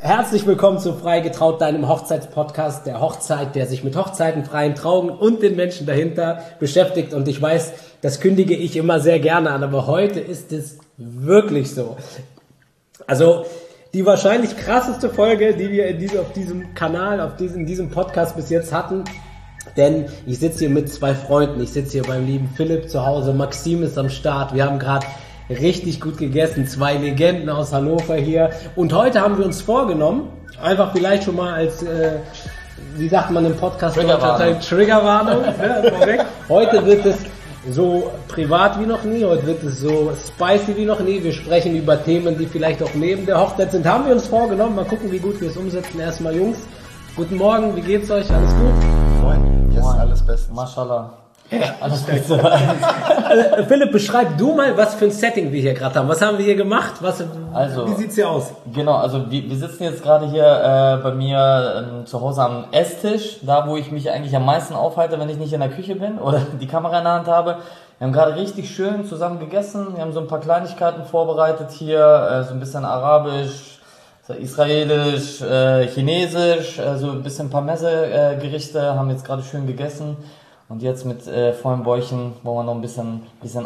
Herzlich willkommen zu Freigetraut, deinem Hochzeitspodcast, der Hochzeit, der sich mit Hochzeiten, freien Trauungen und den Menschen dahinter beschäftigt. Und ich weiß, das kündige ich immer sehr gerne an, aber heute ist es wirklich so. Also die wahrscheinlich krasseste Folge, die wir auf diesem Kanal, in diesem Podcast bis jetzt hatten. Denn ich sitze hier mit zwei Freunden. Ich sitze hier beim lieben Philipp zu Hause. Maxim ist am Start. Wir haben gerade richtig gut gegessen. Zwei Legenden aus Hannover hier. Und heute haben wir uns vorgenommen, einfach vielleicht schon mal als, wie sagt man im Podcast? Triggerwarnung. Ja, heute wird es so privat wie noch nie. Heute wird es so spicy wie noch nie. Wir sprechen über Themen, die vielleicht auch neben der Hochzeit sind. Haben wir uns vorgenommen. Mal gucken, wie gut wir es umsetzen. Erstmal Jungs. Guten Morgen. Wie geht's euch? Alles gut? Moin. Yes, Moin. alles bestens. Mashallah. Ja, alles gut. Philipp, beschreib du mal, was für ein Setting wir hier gerade haben. Was haben wir hier gemacht? Wie sieht's hier aus? Genau, also wir sitzen jetzt gerade hier bei mir zu Hause am Esstisch, da wo ich mich eigentlich am meisten aufhalte, wenn ich nicht in der Küche bin oder die Kamera in der Hand habe. Wir haben gerade richtig schön zusammen gegessen. Wir haben so ein paar Kleinigkeiten vorbereitet hier, so ein bisschen arabisch, israelisch, chinesisch, so ein bisschen ein paar Messegerichte, haben jetzt gerade schön gegessen. Und jetzt mit vollen Bäuchen wollen wir noch ein bisschen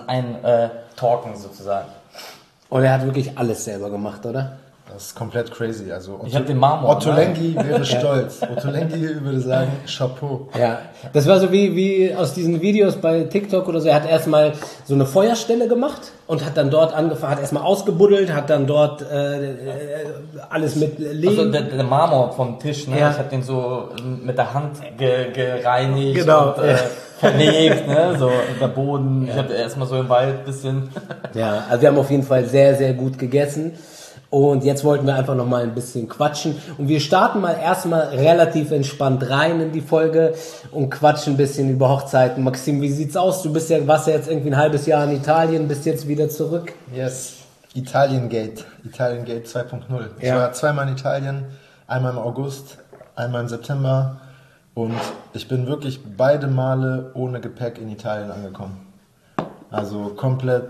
talken sozusagen. Und er hat wirklich alles selber gemacht, oder? Das ist komplett crazy. Also Ich habe den Marmor. Otto Lengi wäre stolz. Otto Lengi würde sagen, Chapeau. Ja, das war so wie aus diesen Videos bei TikTok oder so. Er hat erstmal so eine Feuerstelle gemacht und hat dann dort angefangen, hat erstmal ausgebuddelt, hat dann dort alles mit Lehm. Also der Marmor vom Tisch, ne? Ja. Ich habe den so mit der Hand gereinigt Genau. und verlegt, ne? So der Boden. Ja. Ich habe erstmal so im Wald ein bisschen. Ja, also wir haben auf jeden Fall sehr, sehr gut gegessen. Und jetzt wollten wir einfach noch mal ein bisschen quatschen. Und wir starten mal erstmal relativ entspannt rein in die Folge und quatschen ein bisschen über Hochzeiten. Maxim, wie sieht's aus? Du warst ja jetzt irgendwie ein halbes Jahr in Italien, bist jetzt wieder zurück. Yes. Italiengate 2.0. Ich Ja. war zweimal in Italien, einmal im August, einmal im September. Und ich bin wirklich beide Male ohne Gepäck in Italien angekommen. Also komplett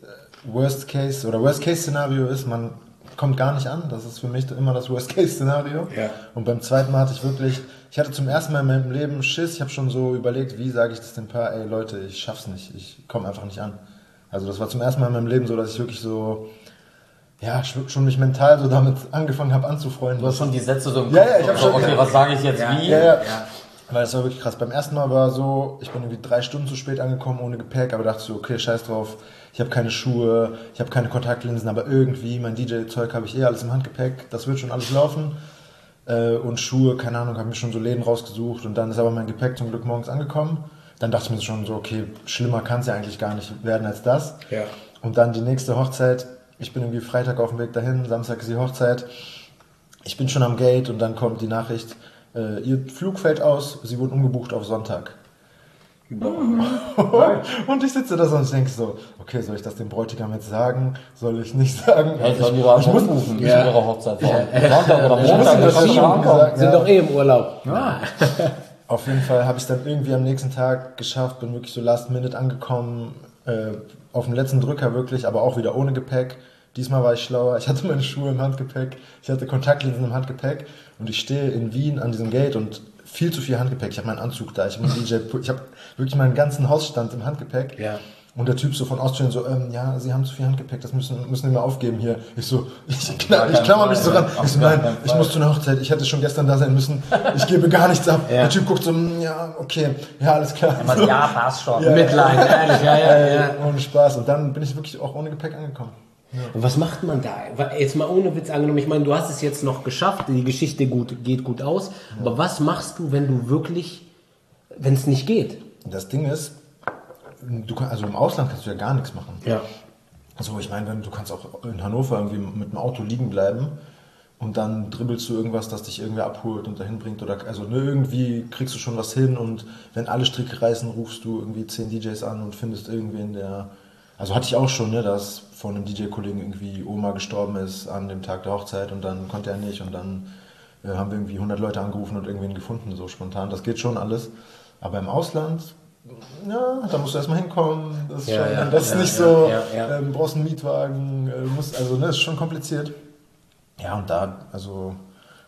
Worst-Case-Szenario ist, man kommt gar nicht an. Das ist für mich immer das Worst-Case-Szenario. Ja. Und beim zweiten Mal ich hatte zum ersten Mal in meinem Leben Schiss. Ich habe schon so überlegt, wie sage ich das dem Paar, ey Leute, ich schaff's nicht, ich komme einfach nicht an. Also das war zum ersten Mal in meinem Leben so, dass ich wirklich so, ja, schon mich mental so damit angefangen habe anzufreunden. Du hast schon die Sätze so im Kopf. Ja, ich hab schon, okay, ja. was sage ich jetzt wie? Ja. Weil es war wirklich krass. Beim ersten Mal war so, ich bin irgendwie 3 Stunden zu spät angekommen ohne Gepäck, aber dachte so, okay, scheiß drauf, ich habe keine Schuhe, ich habe keine Kontaktlinsen, aber irgendwie mein DJ-Zeug habe ich alles im Handgepäck, das wird schon alles laufen. Und Schuhe, keine Ahnung, habe mir schon so Läden rausgesucht und dann ist aber mein Gepäck zum Glück morgens angekommen. Dann dachte ich mir schon so, okay, schlimmer kann es ja eigentlich gar nicht werden als das. Ja. Und dann die nächste Hochzeit, ich bin irgendwie Freitag auf dem Weg dahin, Samstag ist die Hochzeit, ich bin schon am Gate und dann kommt die Nachricht, ihr Flug fällt aus, sie wurden umgebucht auf Sonntag. Und ich sitze da so und denke so, okay, soll ich das dem Bräutigam jetzt sagen? Soll ich nicht sagen? Ja, ich soll lieber anrufen, nicht Ja. ihre Hochzeit. Sonntag oder Ich muss Montag, ihm das das schon kann schon gesagt. ankommen. Sind doch im Urlaub. Ja. Auf jeden Fall habe ich es dann irgendwie am nächsten Tag geschafft, bin wirklich so last minute angekommen, auf dem letzten Drücker wirklich, aber auch wieder ohne Gepäck. Diesmal war ich schlauer, ich hatte meine Schuhe im Handgepäck, ich hatte Kontaktlinsen im Handgepäck und ich stehe in Wien an diesem Gate und viel zu viel Handgepäck. Ich habe meinen Anzug da, ich habe ich habe wirklich meinen ganzen Hausstand im Handgepäck. Ja. Und der Typ so von Australien so, ja, Sie haben zu viel Handgepäck, das müssen Sie mir aufgeben hier. Ich so, ich klammer mich so ran. Ich so, nein, ich muss zu einer Hochzeit, ich hätte schon gestern da sein müssen, ich gebe gar nichts ab. Ja. Der Typ guckt so, ja, okay, ja, alles klar. So. Ja, passt schon. Mitleid, ehrlich, ja. Ohne Spaß. Und dann bin ich wirklich auch ohne Gepäck angekommen. Ja. Und was macht man da? Jetzt mal ohne Witz angenommen, ich meine, du hast es jetzt noch geschafft, die Geschichte geht gut aus, aber was machst du, wenn es nicht geht? Das Ding ist, also im Ausland kannst du ja gar nichts machen. Ja. Also ich meine, du kannst auch in Hannover irgendwie mit dem Auto liegen bleiben und dann dribbelst du irgendwas, das dich irgendwie abholt und dahin bringt oder also irgendwie kriegst du schon was hin und wenn alle Stricke reißen, rufst du irgendwie 10 DJs an und findest irgendwen, also hatte ich auch schon, ne, dass von einem DJ-Kollegen irgendwie Oma gestorben ist an dem Tag der Hochzeit und dann konnte er nicht und dann haben wir irgendwie 100 Leute angerufen und irgendwen gefunden, so spontan. Das geht schon alles. Aber im Ausland, ja, da musst du erstmal hinkommen. Das ist nicht so, brauchst einen Mietwagen, das ist schon kompliziert. Ja, und da, also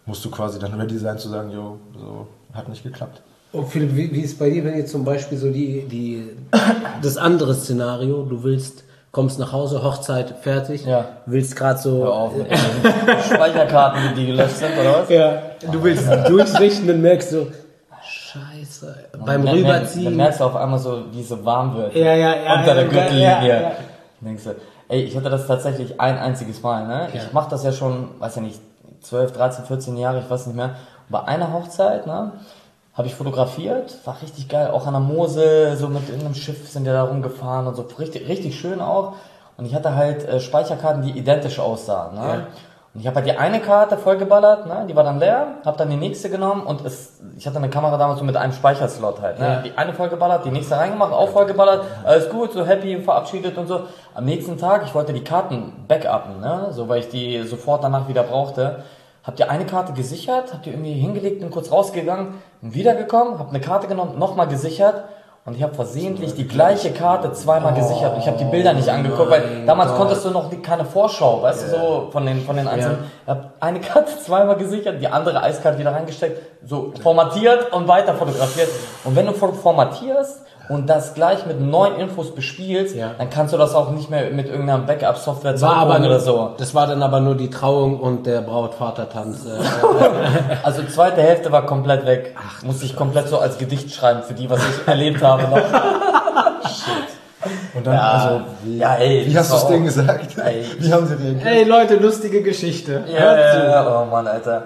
musst du quasi dann ready sein zu sagen, jo, so hat nicht geklappt. Und Philipp, wie ist bei dir, wenn jetzt zum Beispiel so das andere Szenario, du kommst nach Hause, Hochzeit, fertig, willst gerade so... Hör auf mit den Speicherkarten, die gelöscht sind, oder was? Ja, du willst durchrichten und merkst so, Scheiße, beim Rüberziehen... Dann merkst du auf einmal so, wie es so warm wird. Ja, unter der Gürtellinie. Ja. Denkst du, ey, ich hatte das tatsächlich ein einziges Mal, ne? Ja. Ich mache das ja schon, weiß ja nicht, 12, 13, 14 Jahre, ich weiß nicht mehr. Und bei einer Hochzeit, ne, habe ich fotografiert, war richtig geil, auch an der Mosel, so mit irgendeinem Schiff sind wir da rumgefahren und so, richtig, richtig schön auch. Und ich hatte halt Speicherkarten, die identisch aussahen, ne? Ja. Und ich habe halt die eine Karte vollgeballert, ne, die war dann leer, habe dann die nächste genommen und ich hatte eine Kamera damals so mit einem Speicherslot halt, ne, die eine vollgeballert, die nächste reingemacht, auch vollgeballert, alles gut, so happy, verabschiedet und so. Am nächsten Tag, ich wollte die Karten backuppen, ne, so, weil ich die sofort danach wieder brauchte. Hab die eine Karte gesichert, hab die irgendwie hingelegt, bin kurz rausgegangen, bin wiedergekommen, hab eine Karte genommen, nochmal gesichert. Und ich habe versehentlich die gleiche Karte zweimal gesichert und ich habe die Bilder nicht angeguckt, weil damals konntest du noch keine Vorschau, weißt du, so von den einzelnen. Ich habe eine Karte zweimal gesichert, die andere eiskalt wieder reingesteckt, so formatiert und weiter fotografiert. Und wenn du formatierst und das gleich mit neuen Infos bespielst, dann kannst du das auch nicht mehr mit irgendeiner Backup-Software zurückholen oder so. Das war dann aber nur die Trauung und der Brautvatertanz. Also zweite Hälfte war komplett weg. Musste ich komplett so als Gedicht schreiben für die, was ich erlebt habe noch. Shit. Und dann, wie hast du es denen gesagt? Ey, wie haben sie reagiert? Hey Leute, lustige Geschichte. Ja, oh Mann, Alter.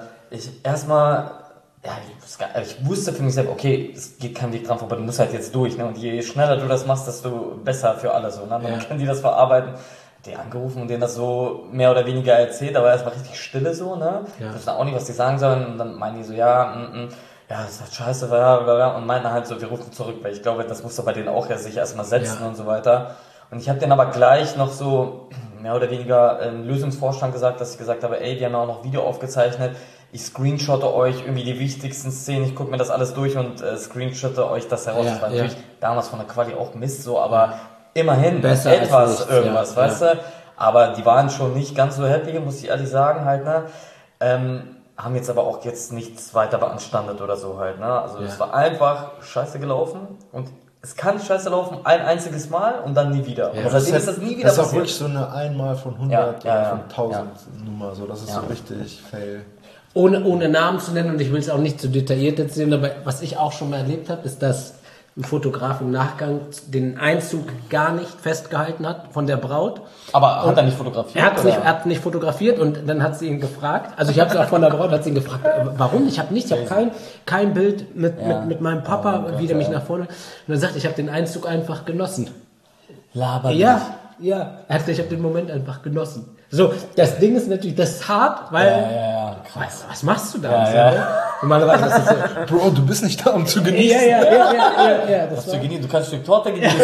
Ich wusste für mich selbst, okay, es geht kein Weg dran vorbei, du musst halt jetzt durch, ne? Und je schneller du das machst, desto besser für alle, so, ne? Dann können die das verarbeiten. Die angerufen und denen das so mehr oder weniger erzählt, aber es war richtig Stille so, ne? Ich wusste auch nicht, was die sagen sollen, und dann meinen die so, ja, das ist halt scheiße, bla, und meinten halt so, wir rufen zurück, weil ich glaube, das musste bei denen auch sich erstmal setzen und so weiter. Und ich habe denen aber gleich noch so mehr oder weniger einen Lösungsvorschlag gesagt, dass ich gesagt habe, ey, wir haben auch noch Video aufgezeichnet, ich screenshotte euch irgendwie die wichtigsten Szenen, ich gucke mir das alles durch und screenshotte euch das heraus. Das war natürlich damals von der Quali auch Mist so, aber immerhin besser etwas, irgendwas, weißt du? Aber die waren schon nicht ganz so happy, muss ich ehrlich sagen halt, ne? Haben jetzt aber auch jetzt nichts weiter beanstandet oder so halt, ne? Also es war einfach scheiße gelaufen und es kann scheiße laufen ein einziges Mal und dann nie wieder. Ja, und seitdem ist das nie wieder passiert. Das ist auch passiert. wirklich so eine einmal von 100 oder von 1000 Nummer, so, das ist so richtig fail. Ohne Namen zu nennen, und ich will es auch nicht zu detailliert erzählen, aber was ich auch schon mal erlebt habe, ist, dass ein Fotograf im Nachgang den Einzug gar nicht festgehalten hat von der Braut. Aber hat er nicht fotografiert? Er hat nicht fotografiert, und dann hat sie ihn gefragt, also ich habe es auch von der Braut, hat sie ihn gefragt, warum? Ich habe kein Bild mit meinem Papa, wie der mich nach vorne... Und dann sagt, ich habe den Einzug einfach genossen. Laber Ja, ich habe den Moment einfach genossen. So, das Ding ist natürlich, das ist hart, weil, was machst du da? Normalerweise ist das so, Bro, du bist nicht da, um zu genießen. Du kannst ein Stück Torte genießen,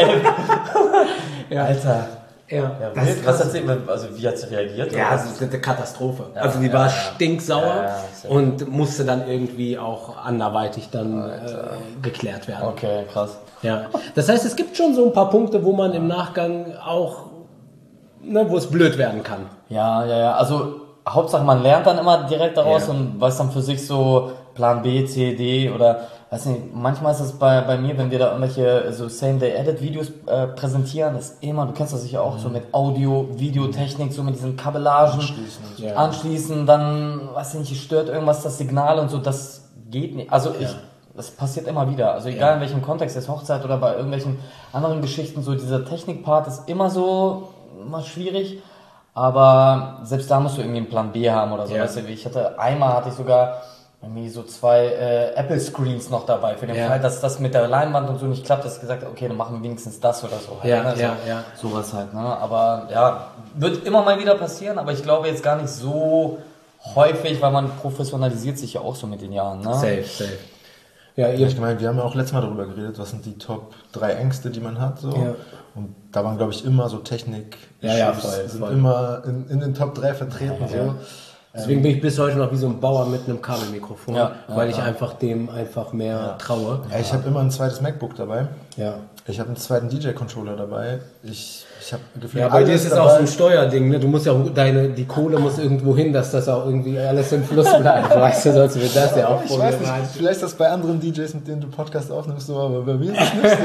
ey. Alter. Was hat sie, also wie hat sie reagiert? Ja, das ist eine Katastrophe. Also die war stinksauer und musste dann irgendwie auch anderweitig dann geklärt werden. Okay, krass. Ja, das heißt, es gibt schon so ein paar Punkte, wo man im Nachgang auch, wo es blöd werden kann. Ja, also Hauptsache man lernt dann immer direkt daraus und weiß dann für sich so Plan B, C, D oder weiß nicht, manchmal ist es bei mir, wenn wir da irgendwelche so Same-Day-Edit-Videos präsentieren, ist immer, du kennst das sicher auch, so mit Audio, Videotechnik, so mit diesen Kabellagen anschließen, dann, weiß ich nicht, stört irgendwas das Signal und so, das geht nicht. Also das passiert immer wieder. Also egal in welchem Kontext, jetzt Hochzeit oder bei irgendwelchen anderen Geschichten, so dieser Technikpart ist immer schwierig. Aber selbst da musst du irgendwie einen Plan B haben oder so. Weißt du, einmal hatte ich sogar irgendwie so 2 Apple-Screens noch dabei, für den Fall, dass das mit der Leinwand und so nicht klappt, dass ich gesagt habe, okay, dann machen wir wenigstens das oder so. Sowas halt, ne? Aber wird immer mal wieder passieren, aber ich glaube jetzt gar nicht so häufig, weil man professionalisiert sich ja auch so mit den Jahren, ne? Safe. Ja, ich meine, wir haben ja auch letztes Mal darüber geredet, was sind die Top 3 Ängste, die man hat, so. Ja. Und da waren, glaube ich, immer so Technik-Issues, sind immer in den Top 3 vertreten, so. Deswegen bin ich bis heute noch wie so ein Bauer mit einem Kabelmikrofon, Ja, weil ich einfach dem einfach mehr traue. Ja, ich habe immer ein zweites MacBook dabei. Ja. Ich habe einen zweiten DJ-Controller dabei. Ich habe gefühlt Ja, bei dir alles ist es auch so ein Steuerding, ne? Du musst ja auch die Kohle muss irgendwo hin, dass das auch irgendwie alles im Fluss bleibt. Weißt du, sonst wird das ja auch Ich weiß nicht, vielleicht ist das bei anderen DJs, mit denen du Podcast aufnimmst, so, aber bei mir ist es nicht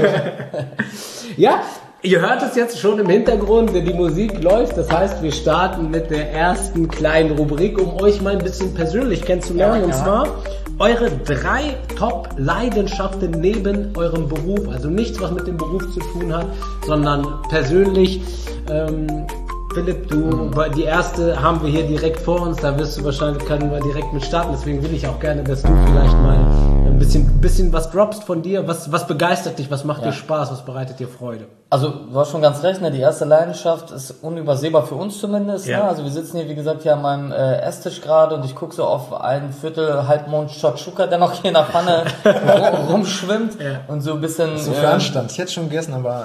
so. Ja, ihr hört es jetzt schon im Hintergrund, die Musik läuft. Das heißt, wir starten mit der ersten kleinen Rubrik, um euch mal ein bisschen persönlich kennenzulernen. Und zwar eure 3 Top-Leidenschaften neben eurem Beruf. Also nichts, was mit dem Beruf zu tun hat, sondern persönlich. Philipp, die erste haben wir hier direkt vor uns. Da können wir direkt mit starten. Deswegen will ich auch gerne, dass du vielleicht mal ein bisschen was droppst von dir. Was begeistert dich? Was macht dir Spaß? Was bereitet dir Freude? Also, du hast schon ganz recht, ne? Die erste Leidenschaft ist unübersehbar für uns zumindest. Ja. Ne? Also, wir sitzen hier, wie gesagt, hier an meinem Esstisch gerade und ich gucke so auf ein Viertel Halbmond Shakshuka, der noch hier in der Pfanne rumschwimmt und so ein bisschen... So für Anstand. Ich hätte schon gegessen, aber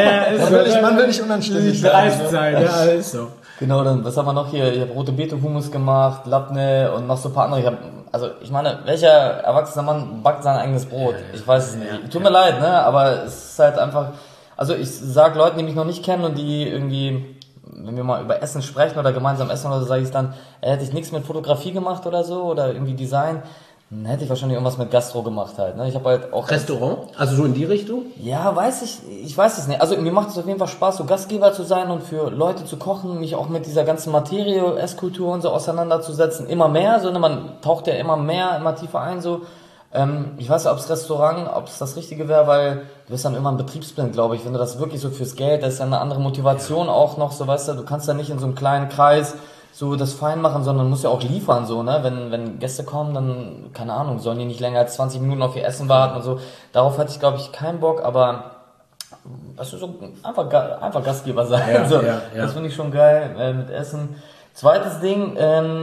Ja, man will nicht unanständig dreist sein. Ja, ist so. Genau, dann, was haben wir noch hier? Ich habe rote Beete Hummus gemacht, Labne und noch so ein paar andere. Ich meine, welcher erwachsener Mann backt sein eigenes Brot? Ich weiß es nicht. Tut mir leid, ne? Aber es ist halt einfach, also ich sag Leuten, die mich noch nicht kennen und die irgendwie, wenn wir mal über Essen sprechen oder gemeinsam essen oder so, sage ich dann, hätte ich nichts mit Fotografie gemacht oder so oder irgendwie Design, dann hätte ich wahrscheinlich irgendwas mit Gastro gemacht halt, ne? Ich habe halt auch Restaurant? Also so in die Richtung? Ja, ich weiß es nicht. Also mir macht es auf jeden Fall Spaß, so Gastgeber zu sein und für Leute zu kochen, mich auch mit dieser ganzen Materie, Esskultur und so auseinanderzusetzen. Immer mehr, so, ne? Man taucht ja immer tiefer ein, so. Ich weiß nicht, ob es das Richtige wäre, weil du bist dann immer ein Betriebsblind, glaube ich. Wenn du das wirklich so fürs Geld, das ist ja eine andere Motivation auch noch, so, weißt du kannst ja nicht in so einem kleinen Kreis so das fein machen, sondern musst ja auch liefern, so, ne? Wenn Gäste kommen, dann, keine Ahnung, sollen die nicht länger als 20 Minuten auf ihr Essen warten und so. Darauf hatte ich, glaube ich, keinen Bock, aber, weißt du, so einfach Gastgeber sein. Ja. Das finde ich schon geil, mit Essen. Zweites Ding,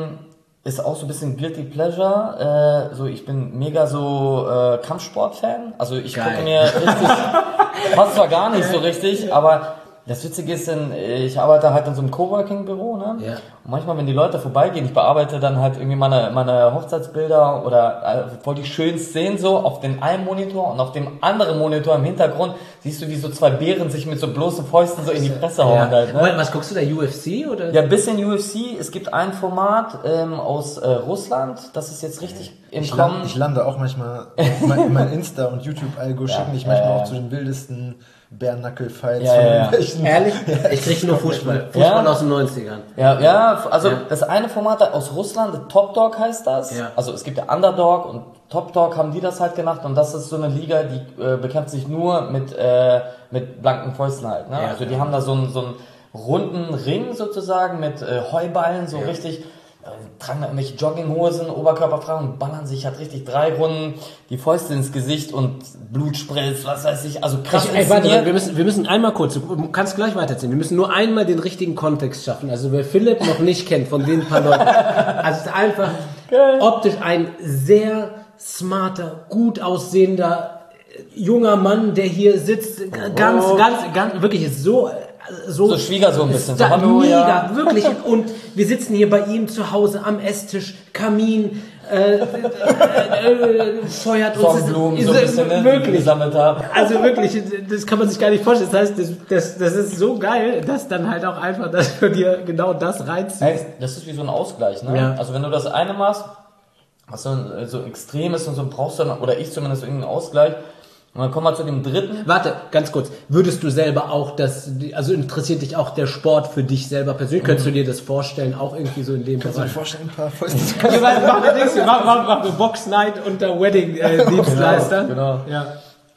ist auch so ein bisschen Guilty Pleasure. Ich bin mega so Kampfsport-Fan. Also ich gucke mir richtig, passt zwar gar nicht so richtig, aber das Witzige ist, ich arbeite halt in so einem Coworking-Büro, ne? Ja. Und manchmal, wenn die Leute vorbeigehen, ich bearbeite dann halt irgendwie meine Hochzeitsbilder oder voll die schönen Szenen so auf den einen Monitor und auf dem anderen Monitor im Hintergrund siehst du, wie so 2 Bären sich mit so bloßen Fäusten so in die Fresse hauen halt, ne? Was guckst du da, UFC oder? Ja, ein bisschen UFC. Es gibt ein Format aus Russland, das ist jetzt richtig im Kommen. Ich lande auch manchmal, mein Insta- und YouTube-Algo schicken mich manchmal auch zu den wildesten Bärnackel-Fights von irgendwelchen. Ehrlich? Ich krieg nur Fußball aus den 90ern. Das eine Format aus Russland, Top Dog heißt das. Ja. Also es gibt ja Underdog und Top Dog haben die das halt gemacht und das ist so eine Liga, die bekämpft sich nur mit blanken Fäusten halt. Ne? Also die haben da so einen runden Ring sozusagen mit Heuballen, so richtig, tragen da irgendwelche Jogginghosen, oberkörperfrei und ballern sich halt richtig 3 Runden die Fäuste ins Gesicht und Blut spritzt, was weiß ich, also krass. Warte, wir müssen einmal kurz, du kannst gleich weiterziehen, wir müssen nur einmal den richtigen Kontext schaffen, also wer Philipp noch nicht kennt, von den paar Leuten, also es ist einfach optisch ein sehr smarter, gut aussehender, junger Mann, der hier sitzt, ganz, wirklich ist so Schwiegersohn ein bisschen. So, mega, wirklich. Und wir sitzen hier bei ihm zu Hause am Esstisch, Kamin, feuert uns. Sonnenblumen, so ein bisschen, wirklich gesammelt haben. Also wirklich, das kann man sich gar nicht vorstellen. Das heißt, das ist so geil, dass dann halt auch einfach, dass du dir genau das reinziehst. Hey, das ist wie so ein Ausgleich, ne? Ja. Also wenn du das eine machst, was so extrem ist und so brauchst du dann, oder ich zumindest irgendeinen Ausgleich. Und dann kommen wir zu dem dritten. Warte, ganz kurz. Würdest du selber auch also interessiert dich auch der Sport für dich selber persönlich? Könntest du dir das vorstellen, auch irgendwie so in dem Bereich? Kannst du dir vorstellen, ein paar Fäuste zu Mach eine Box Night unter Wedding-Dienstleister. Genau. Ja.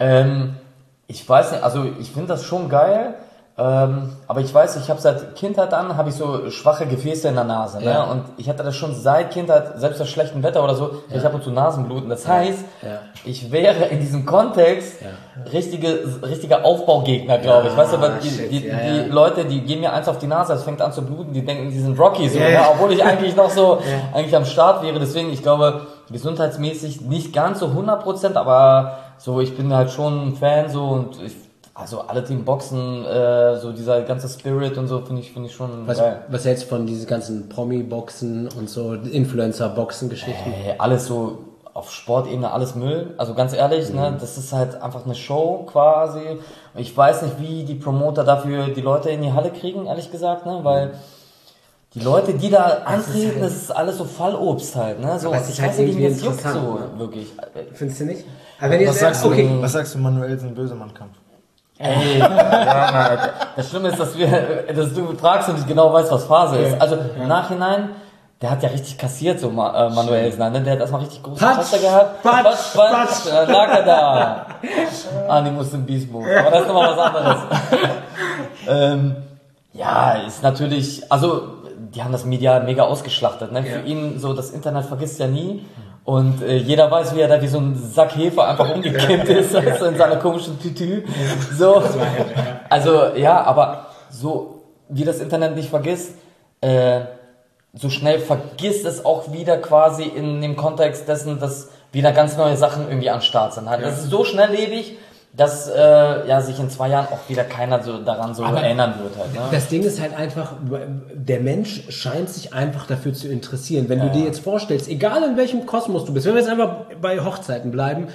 Ich weiß nicht, also ich finde das schon geil. Aber ich weiß, ich habe seit Kindheit an, habe ich so schwache Gefäße in der Nase, ne? Und ich hatte das schon seit Kindheit, selbst bei schlechtem Wetter oder so, ich habe zu Nasenbluten. Das heißt, ich wäre in diesem Kontext richtiger Aufbaugegner, glaube ich. Weißt du, aber die Leute, die gehen mir eins auf die Nase, es fängt an zu bluten, die denken, die sind Rocky, so, ne? Obwohl ich eigentlich noch so eigentlich am Start wäre. Deswegen, ich glaube, gesundheitsmäßig nicht ganz so 100%, aber so, ich bin halt schon ein Fan so und Also alle Team Boxen, so dieser ganze Spirit und so finde ich schon geil. Was hältst du von diesen ganzen Promi-Boxen und so Influencer-Boxen-Geschichten? Alles so auf Sportebene, alles Müll. Also ganz ehrlich, ne, das ist halt einfach eine Show quasi. Ich weiß nicht, wie die Promoter dafür die Leute in die Halle kriegen, ehrlich gesagt, ne, weil die Leute, die da antreten, das ist alles so Fallobst halt, ne, so. Aber es ist Ich halt weiß nicht, wie irgendwie das juckt interessant, so, ne? wirklich. Findest du nicht? Aber wenn Was sagst du Manuelsen Bösemann-Kampf? Ey, ja, Mann, das Schlimme ist, dass du fragst und ich genau weißt, was Phase ist. Also im Nachhinein, der hat ja richtig kassiert, so Manuelsen, ne? Der hat erstmal richtig große Fresse gehabt. Patsch, dann lag er da. Animus im Beast Mode. Aber das ist nochmal was anderes. Ja, ist natürlich, also die haben das medial mega ausgeschlachtet, ne? Für ihn so, das Internet vergisst ja nie. Und jeder weiß, wie er da wie so ein Sack Hefe einfach umgekippt ist, also in seiner komischen Tütü. So. Also ja, aber so wie das Internet nicht vergisst, so schnell vergisst es auch wieder quasi in dem Kontext dessen, dass wieder ganz neue Sachen irgendwie am Start sind. Halt. Das ist so schnelllebig, dass sich in 2 Jahren auch wieder keiner so daran so erinnern wird. Halt, ne? Das Ding ist halt einfach, der Mensch scheint sich einfach dafür zu interessieren. Wenn du dir jetzt vorstellst, egal in welchem Kosmos du bist, wenn wir jetzt einfach bei Hochzeiten bleiben,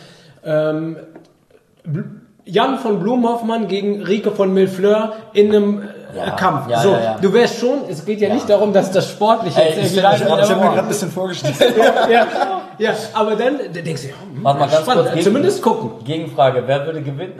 Jan von Blumhoffmann gegen Rike von Millefleur in einem Kampf. Du wärst schon, es geht ja nicht darum, dass das sportlich jetzt Ich habe mir gerade ein bisschen vorgestellt. ja, aber dann denkst du, warte mal ganz spannend, kurz, zumindest gucken. Gegenfrage, wer würde gewinnen?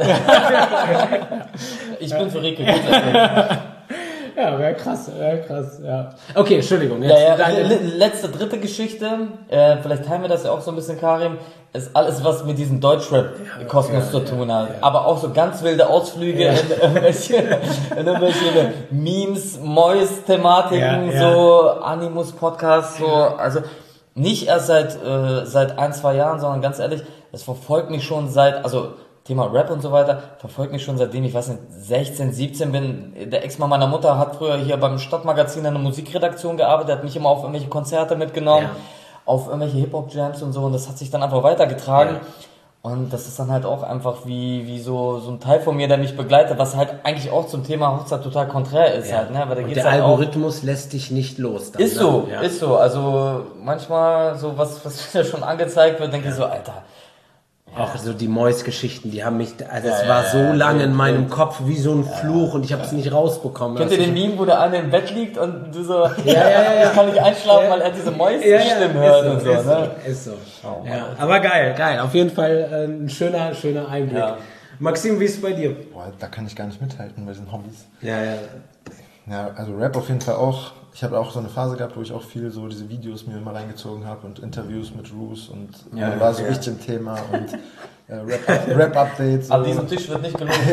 Ich bin für Rike. Ja, wäre krass, ja. Okay, Entschuldigung. Jetzt letzte, dritte Geschichte, vielleicht teilen wir das ja auch so ein bisschen, Karim, ist alles, was mit diesem Deutschrap-Kosmos zu tun hat. Aber auch so ganz wilde Ausflüge in irgendwelche Memes, Mois-Thematiken, so Animus-Podcasts, so, also nicht erst seit 1-2 Jahren, sondern ganz ehrlich, das verfolgt mich schon also Thema Rap und so weiter, verfolgt mich schon seitdem ich 16, 17 bin. Der Ex-Mann meiner Mutter hat früher hier beim Stadtmagazin in einer Musikredaktion gearbeitet, hat mich immer auf irgendwelche Konzerte mitgenommen, auf irgendwelche Hip-Hop-Jams und so, und das hat sich dann einfach weitergetragen. Und das ist dann halt auch einfach wie so ein Teil von mir, der mich begleitet, was halt eigentlich auch zum Thema Hochzeit total konträr ist halt, ne? Weil da und geht's der halt Algorithmus lässt dich nicht los. Dann, ist so. Also manchmal so was ja schon angezeigt wird, denke ich so, Alter. Auch so die Mois-Geschichten, die haben mich, also es war so lange in meinem Kopf wie so ein Fluch und ich habe es nicht rausbekommen. Kennt ihr den Meme, wo der eine im Bett liegt und du so, ich kann nicht einschlafen, weil er diese Mäuse-Stimmen hört und so, ne? Ist so. Oh, ja, aber geil. Auf jeden Fall ein schöner Einblick. Ja. Maxim, wie ist es bei dir? Boah, da kann ich gar nicht mithalten bei diesen Hobbys. Ja, also Rap auf jeden Fall auch. Ich habe auch so eine Phase gehabt, wo ich auch viel so diese Videos mir immer reingezogen habe und Interviews mit Roos und war so richtig im Thema und Rap-Updates. An diesem Tisch wird nicht gelogen.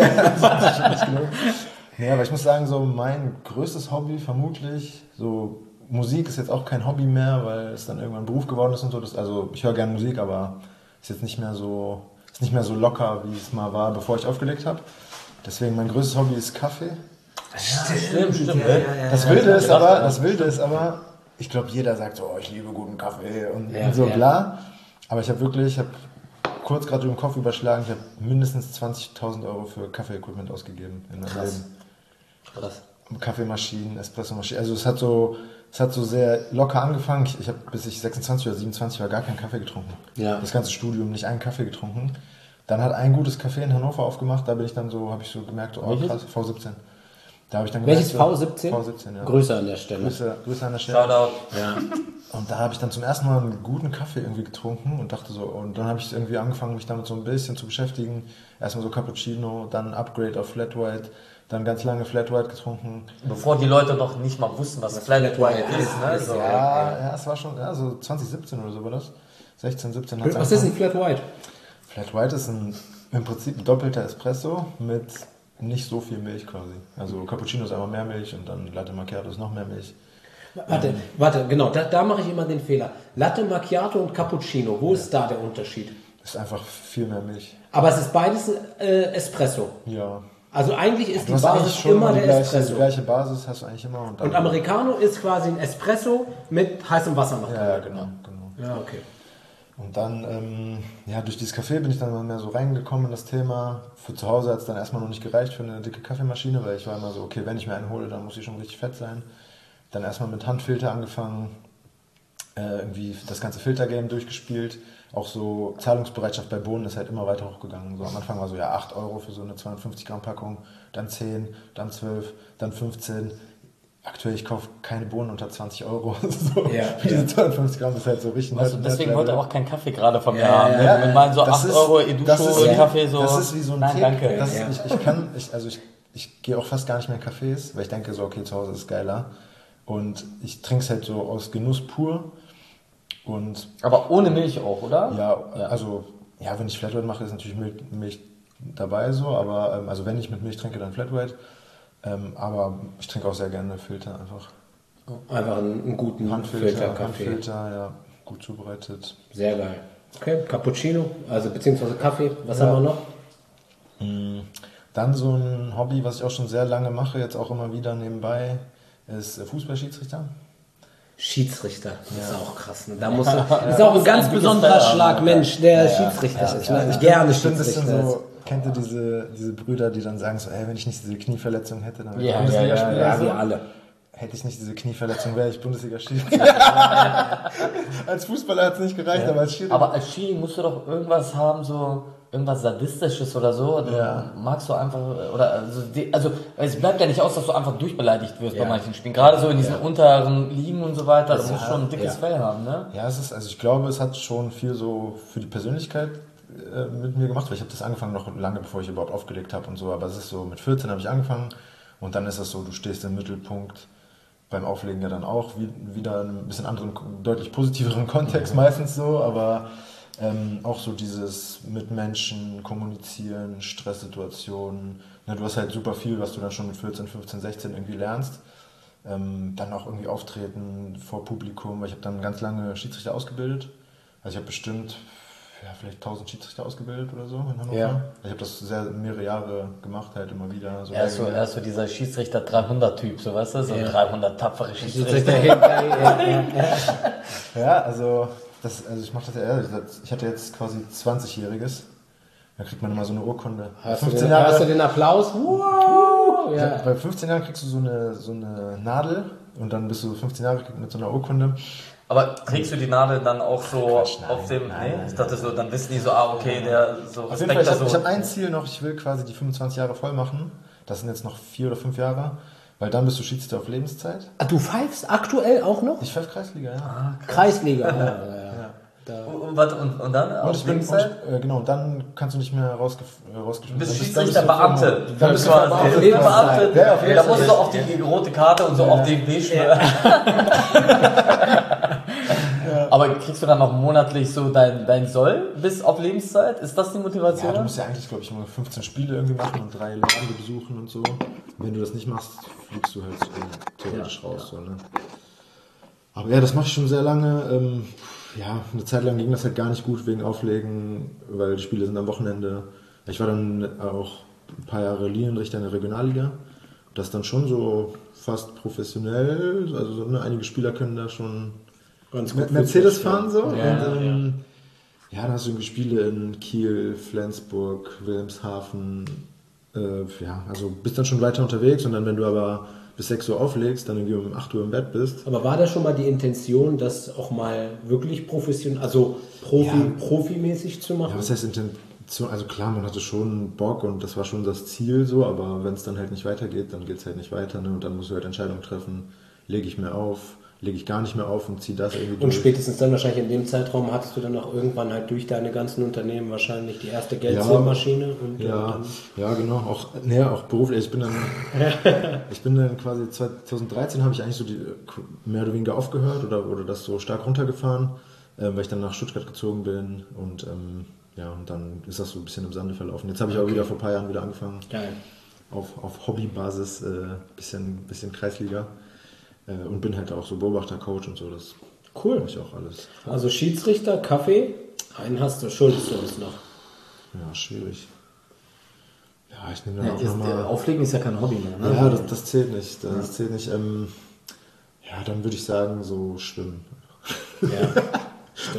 Ja, aber ich muss sagen, so mein größtes Hobby vermutlich, so Musik ist jetzt auch kein Hobby mehr, weil es dann irgendwann ein Beruf geworden ist und so. Also ich höre gerne Musik, aber ist jetzt nicht mehr so locker, wie es mal war, bevor ich aufgelegt habe. Deswegen mein größtes Hobby ist Kaffee. Stimmt. Das Wilde ist aber, ich glaube, jeder sagt so, ich liebe guten Kaffee und so, bla. Aber ich habe kurz gerade den Kopf überschlagen, ich habe mindestens 20.000 Euro für Kaffee-Equipment ausgegeben in meinem Leben. Krass. Kaffeemaschinen, Espressomaschinen, also es hat so sehr locker angefangen. Ich habe bis ich 26 oder 27 war gar keinen Kaffee getrunken. Ja. Das ganze Studium nicht einen Kaffee getrunken. Dann hat ein gutes Café in Hannover aufgemacht, da bin ich dann so, habe ich so gemerkt, oh krass, V17. Da habe ich dann Welches gemerkt, V17? V17, ja. Grüße an der Stelle. Grüße an der Stelle. Shoutout. Ja. Und da habe ich dann zum ersten Mal einen guten Kaffee irgendwie getrunken und dachte so, und dann habe ich irgendwie angefangen, mich damit so ein bisschen zu beschäftigen. Erstmal so Cappuccino, dann Upgrade auf Flat White, dann ganz lange Flat White getrunken. Bevor die Leute noch nicht mal wussten, was Flat White ist, ne? So. Ja, es war schon, so 2017 oder so war das. 16, 17 hat Was ist ein Flat White? Flat White ist im Prinzip ein doppelter Espresso mit nicht so viel Milch quasi. Also Cappuccino ist einmal mehr Milch und dann Latte Macchiato ist noch mehr Milch. Warte, genau, da mache ich immer den Fehler. Latte Macchiato und Cappuccino, wo ist da der Unterschied? Ist einfach viel mehr Milch. Aber es ist beides Espresso. Ja. Also eigentlich ist die hast Basis eigentlich schon immer der Espresso. Die gleiche Basis hast du eigentlich immer. Und Americano ist quasi ein Espresso mit heißem Wasser noch. Ja, genau. Ja, okay. Und dann, durch dieses Café bin ich dann immer mehr so reingekommen in das Thema. Für zu Hause hat es dann erstmal noch nicht gereicht für eine dicke Kaffeemaschine, weil ich war immer so, okay, wenn ich mir eine hole, dann muss sie schon richtig fett sein. Dann erstmal mit Handfilter angefangen, irgendwie das ganze Filtergame durchgespielt. Auch so Zahlungsbereitschaft bei Bohnen ist halt immer weiter hochgegangen. So am Anfang war so 8 Euro für so eine 250 Gramm Packung, dann 10, dann 12, dann 15. Aktuell, ich kaufe keine Bohnen unter 20 Euro. So, diese 250 Gramm ist halt so richtig. Also deswegen wollte er auch keinen Kaffee gerade von mir Ja, haben. ja, Mit meinen so 8 Euro Educho-Kaffee so. Das ist wie so ein Nein, Tipp. danke. Ich gehe auch fast gar nicht mehr in Cafés, weil ich denke so, okay, zu Hause ist es geiler. Und ich trinke es halt so aus Genuss pur. Aber ohne Milch auch, oder? Ja, wenn ich Flat White mache, ist natürlich Milch dabei so, aber also wenn ich mit Milch trinke, dann Flat White. Aber ich trinke auch sehr gerne Filter einfach. Einfach einen guten Handfilter, Filterkaffee. ja, gut zubereitet. Sehr geil. Okay, Cappuccino, also beziehungsweise Kaffee. Was haben wir noch? Dann so ein Hobby, was ich auch schon sehr lange mache, jetzt auch immer wieder nebenbei, ist Fußballschiedsrichter. Schiedsrichter, das ist auch krass. Ne? Da musst du, das ist auch ein ganz besonderer Schlag Mensch, der Schiedsrichter ist. Ich gerne Schiedsrichter. So, kennt ihr diese Brüder, die dann sagen so, ey, wenn ich nicht diese Knieverletzung hätte, dann wäre ich Bundesligaspieler. Ja, wir alle. Hätte ich nicht diese Knieverletzung, wäre ich Bundesliga-Schiedsrichter. Als Fußballer hat es nicht gereicht, aber als Schiri. Aber als Schiri musst du doch irgendwas haben, so irgendwas Sadistisches oder so. Oder magst du einfach, oder also es bleibt ja nicht aus, dass du einfach durchbeleidigt wirst bei manchen Spielen. Gerade so in diesen unteren Ligen und so weiter, da musst du schon ein dickes Fell haben, ne? Ja, ich glaube, es hat schon viel so für die Persönlichkeit mit mir gemacht, weil ich habe das angefangen noch lange, bevor ich überhaupt aufgelegt habe und so, aber es ist so, mit 14 habe ich angefangen und dann ist es so, du stehst im Mittelpunkt, beim Auflegen ja dann auch, wieder in einem bisschen anderen, deutlich positiveren Kontext meistens so, aber auch so dieses mit Menschen kommunizieren, Stresssituationen, ne, du hast halt super viel, was du dann schon mit 14, 15, 16 irgendwie lernst, dann auch irgendwie auftreten vor Publikum, weil ich habe dann ganz lange Schiedsrichter ausgebildet, also ich habe bestimmt vielleicht 1000 Schiedsrichter ausgebildet oder so in Hannover. Ja. Ich habe das mehrere Jahre gemacht, halt immer wieder. So er ist so dieser Schiedsrichter 300-Typ, so weißt du, so 300 tapfere Schiedsrichter. Ja, also ich mache das ja ehrlich. Ich hatte jetzt quasi 20-Jähriges. Da kriegt man immer so eine Urkunde. Hast du den Applaus? Wow! Ja. Bei 15 Jahren kriegst du so eine Nadel und dann bist du 15 Jahre mit so einer Urkunde. Aber kriegst du die Nadel dann auch so auf dem... Nein. Ich dachte so, dann wissen die so, okay, der so Auf jeden Fall, Respekt. ich habe ein Ziel noch, ich will quasi die 25 Jahre voll machen. Das sind jetzt noch 4 oder 5 Jahre, weil dann bist du Schiedsrichter auf Lebenszeit. Ah, du pfeifst aktuell auch noch? Ich pfeife Kreisliga, ja. Kreisliga. Und dann auf Lebenszeit? Und dann kannst du nicht mehr rausgeschmissen. Du bist Schiedsrichter Beamte. Dann bist du quasi Beamte. Ja, da musst du auf die rote Karte und so auf DFB schwören. Aber kriegst du dann noch monatlich so dein Soll bis auf Lebenszeit? Ist das die Motivation? Ja, du musst ja eigentlich, glaube ich, immer 15 Spiele irgendwie machen und 3 Läden besuchen und so. Wenn du das nicht machst, fliegst du halt theoretisch raus. So, ne? Aber ja, das mache ich schon sehr lange. Eine Zeit lang ging das halt gar nicht gut wegen Auflegen, weil die Spiele sind am Wochenende. Ich war dann auch ein paar Jahre Linienrichter in der Regionalliga. Das ist dann schon so fast professionell. Also einige Spieler können da schon mit Mercedes fahren so. Dann hast du irgendwie Spiele in Kiel, Flensburg, Wilhelmshaven. Also bist dann schon weiter unterwegs und dann, wenn du aber bis 6 Uhr auflegst, dann irgendwie um 8 Uhr im Bett bist. Aber war da schon mal die Intention, das auch mal wirklich professionell, also profimäßig zu machen? Ja, was heißt Intention? Also klar, man hatte schon Bock und das war schon das Ziel so, aber wenn es dann halt nicht weitergeht, dann geht es halt nicht weiter, ne? Und dann musst du halt Entscheidungen treffen, lege ich mehr auf, lege ich gar nicht mehr auf und ziehe das irgendwie durch. Und spätestens dann wahrscheinlich in dem Zeitraum hattest du dann auch irgendwann halt durch deine ganzen Unternehmen wahrscheinlich die erste Geldzählmaschine. Ja, genau. Auch beruflich. Ich bin dann quasi 2013 habe ich eigentlich so mehr oder weniger aufgehört oder das so stark runtergefahren, weil ich dann nach Stuttgart gezogen bin und dann ist das so ein bisschen im Sande verlaufen. Jetzt habe ich auch wieder vor ein paar Jahren wieder angefangen. Geil. Auf Hobbybasis, bisschen Kreisliga. Und bin halt auch so Beobachter, Coach und so, das cool. ich auch alles. Also Schiedsrichter, Kaffee, einen hast du, schuldest du uns noch. Ja, schwierig. Ja, ich nehme dann auch nochmal... Auflegen ist ja kein Hobby mehr, ne? Ja, das zählt nicht. Das zählt nicht. Dann würde ich sagen, so schwimmen. Ja,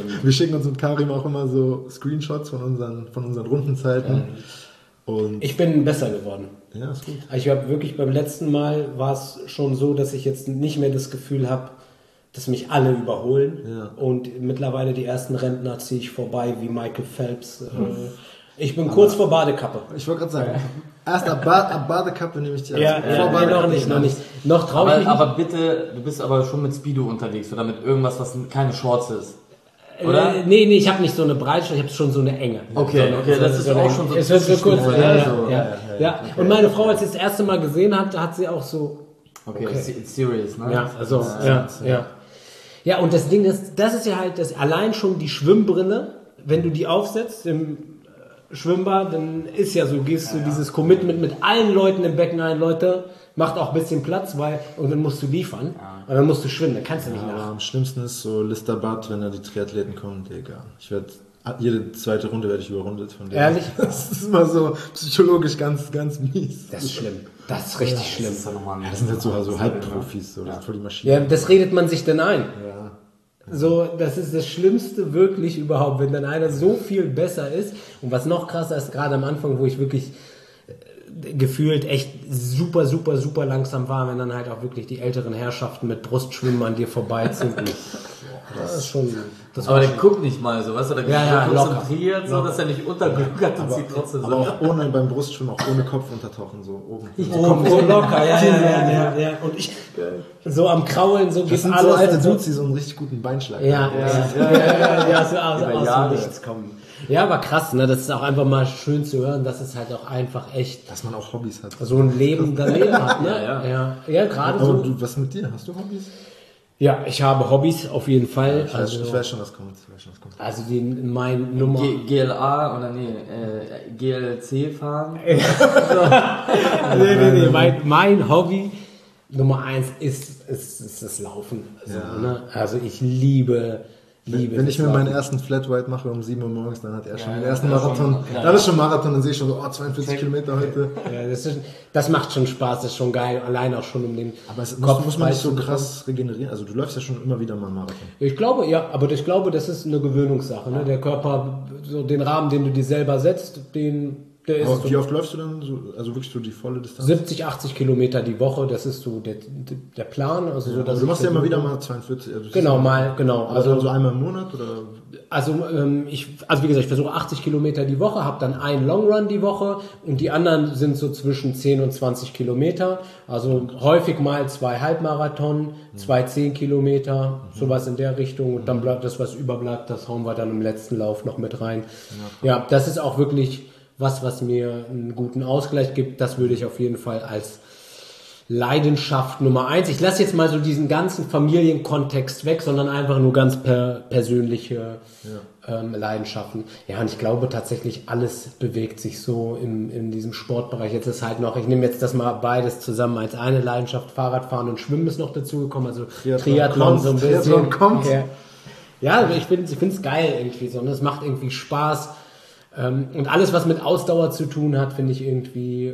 schwimmen. Wir schicken uns mit Karim auch immer so Screenshots von unseren Rundenzeiten. Und Ich bin besser geworden. ja, ist gut. Ich habe wirklich beim letzten Mal war es schon so, dass ich jetzt nicht mehr das Gefühl habe, dass mich alle überholen. Ja. Und mittlerweile die ersten Rentner ziehe ich vorbei wie Michael Phelps. Ich bin kurz vor Badekappe. Ich wollte gerade sagen, erst ab Badekappe nehme ich die Ja, nee, noch nicht. Noch traue ich mich Aber bitte, du bist aber schon mit Speedo unterwegs oder mit irgendwas, was keine Shorts ist. Oder? Nee, ich habe nicht so eine Breite, ich habe schon so eine Enge. Okay, das ist auch schon so. Es wird so kurz. Ja. Ja. Und meine Frau, als sie das erste Mal gesehen hat, hat sie auch so. Okay, it's serious, ne? Ja, also, ja. Ja, und das Ding ist, das ist ja halt das, allein schon die Schwimmbrille, wenn du die aufsetzt im Schwimmbad, dann ist ja so, gehst du dieses Commitment mit allen Leuten im Becken ein, Leute, macht auch ein bisschen Platz, und dann musst du liefern, und dann musst du schwimmen, dann kannst du nicht Aber nach. am schlimmsten ist so Listerbad, wenn da die Triathleten kommen, Digga. Jede zweite Runde werde ich überrundet von denen. Ehrlich? Das ist immer so psychologisch ganz, ganz mies. Das ist schlimm. Das ist richtig schlimm. Das ist ja nochmal Das sind halt so Halbprofis, so, das ist voll die Maschine. Ja, das redet man sich denn ein. Ja. So, das ist das Schlimmste wirklich überhaupt, wenn dann einer so viel besser ist. Und was noch krasser ist, gerade am Anfang, wo ich wirklich gefühlt echt super, super, super langsam war, wenn dann halt auch wirklich die älteren Herrschaften mit Brustschwimmen an dir vorbeiziehen. Das ist schon... Das Aber war der schon, guckt nicht mal so, weißt du, der Ja, ist locker. konzentriert, so, dass er nicht untergluckert und zieht trotzdem Aber so. auch beim Brustschwimmen, auch ohne Kopf untertauchen, so oben. so locker, ja. Und ich so am Kraulen, so Das geht sind alles. so alte so, Dudes, die so einen richtig guten Beinschlag ja, so aus dem Jahre. Nichts kommen. Ja, aber krass, ne? Das ist auch einfach mal schön zu hören, dass es halt auch einfach echt Dass man auch Hobbys hat. so ein Leben daneben hat, ne? Ja, gerade Aber so. was mit dir? Hast du Hobbys? Ja, ich habe Hobbys auf jeden Fall. Ich weiß schon, was kommt. Also mein Nummer. GLA oder GLC fahren. Nee. Mein Hobby Nummer 1 ist das Laufen. Also, ne? Also ich liebe Wenn ich das mir meinen Laufen. ersten Flat White mache um 7 Uhr morgens, dann hat er schon den ersten das ist Marathon. schon- Dann ist schon Marathon, dann sehe ich schon so, 42 Kilometer heute. Ja, das macht schon Spaß, das ist schon geil. Allein auch schon um den Aber es Kopf muss man nicht so frei zu krass regenerieren. Also du läufst ja schon immer wieder mal Marathon. Ich glaube, ich glaube, das ist eine Gewöhnungssache. Ne? Der Körper, so den Rahmen, den du dir selber setzt, der ist Aber so wie oft läufst du dann? Also wirklich so die volle Distanz? 70, 80 Kilometer die Woche, das ist so der Plan. Also, so, dass Also du machst ja ich immer wieder mal 42. Also Genau. Also so einmal im Monat oder? Also wie gesagt, ich versuche 80 Kilometer die Woche, habe dann einen Long Run die Woche und die anderen sind so zwischen 10 und 20 Kilometer. Also häufig mal 2 Halbmarathon, 2 10 Kilometer, sowas in der Richtung. Und dann bleibt das, was überbleibt, das hauen wir dann im letzten Lauf noch mit rein. Ja, das ist auch wirklich was mir einen guten Ausgleich gibt. Das würde ich auf jeden Fall als Leidenschaft Nummer 1. Ich lasse jetzt mal so diesen ganzen Familienkontext weg, sondern einfach nur ganz persönliche Leidenschaften. Ja, und ich glaube tatsächlich, alles bewegt sich so in diesem Sportbereich. Jetzt ist halt noch, ich nehme jetzt das mal beides zusammen als eine Leidenschaft. Fahrradfahren und Schwimmen ist noch dazugekommen, also Triathlon so ein bisschen. Triathlon kommt. Ja, aber ich finde es geil irgendwie so. Und es macht irgendwie Spaß. Und alles, was mit Ausdauer zu tun hat, finde ich irgendwie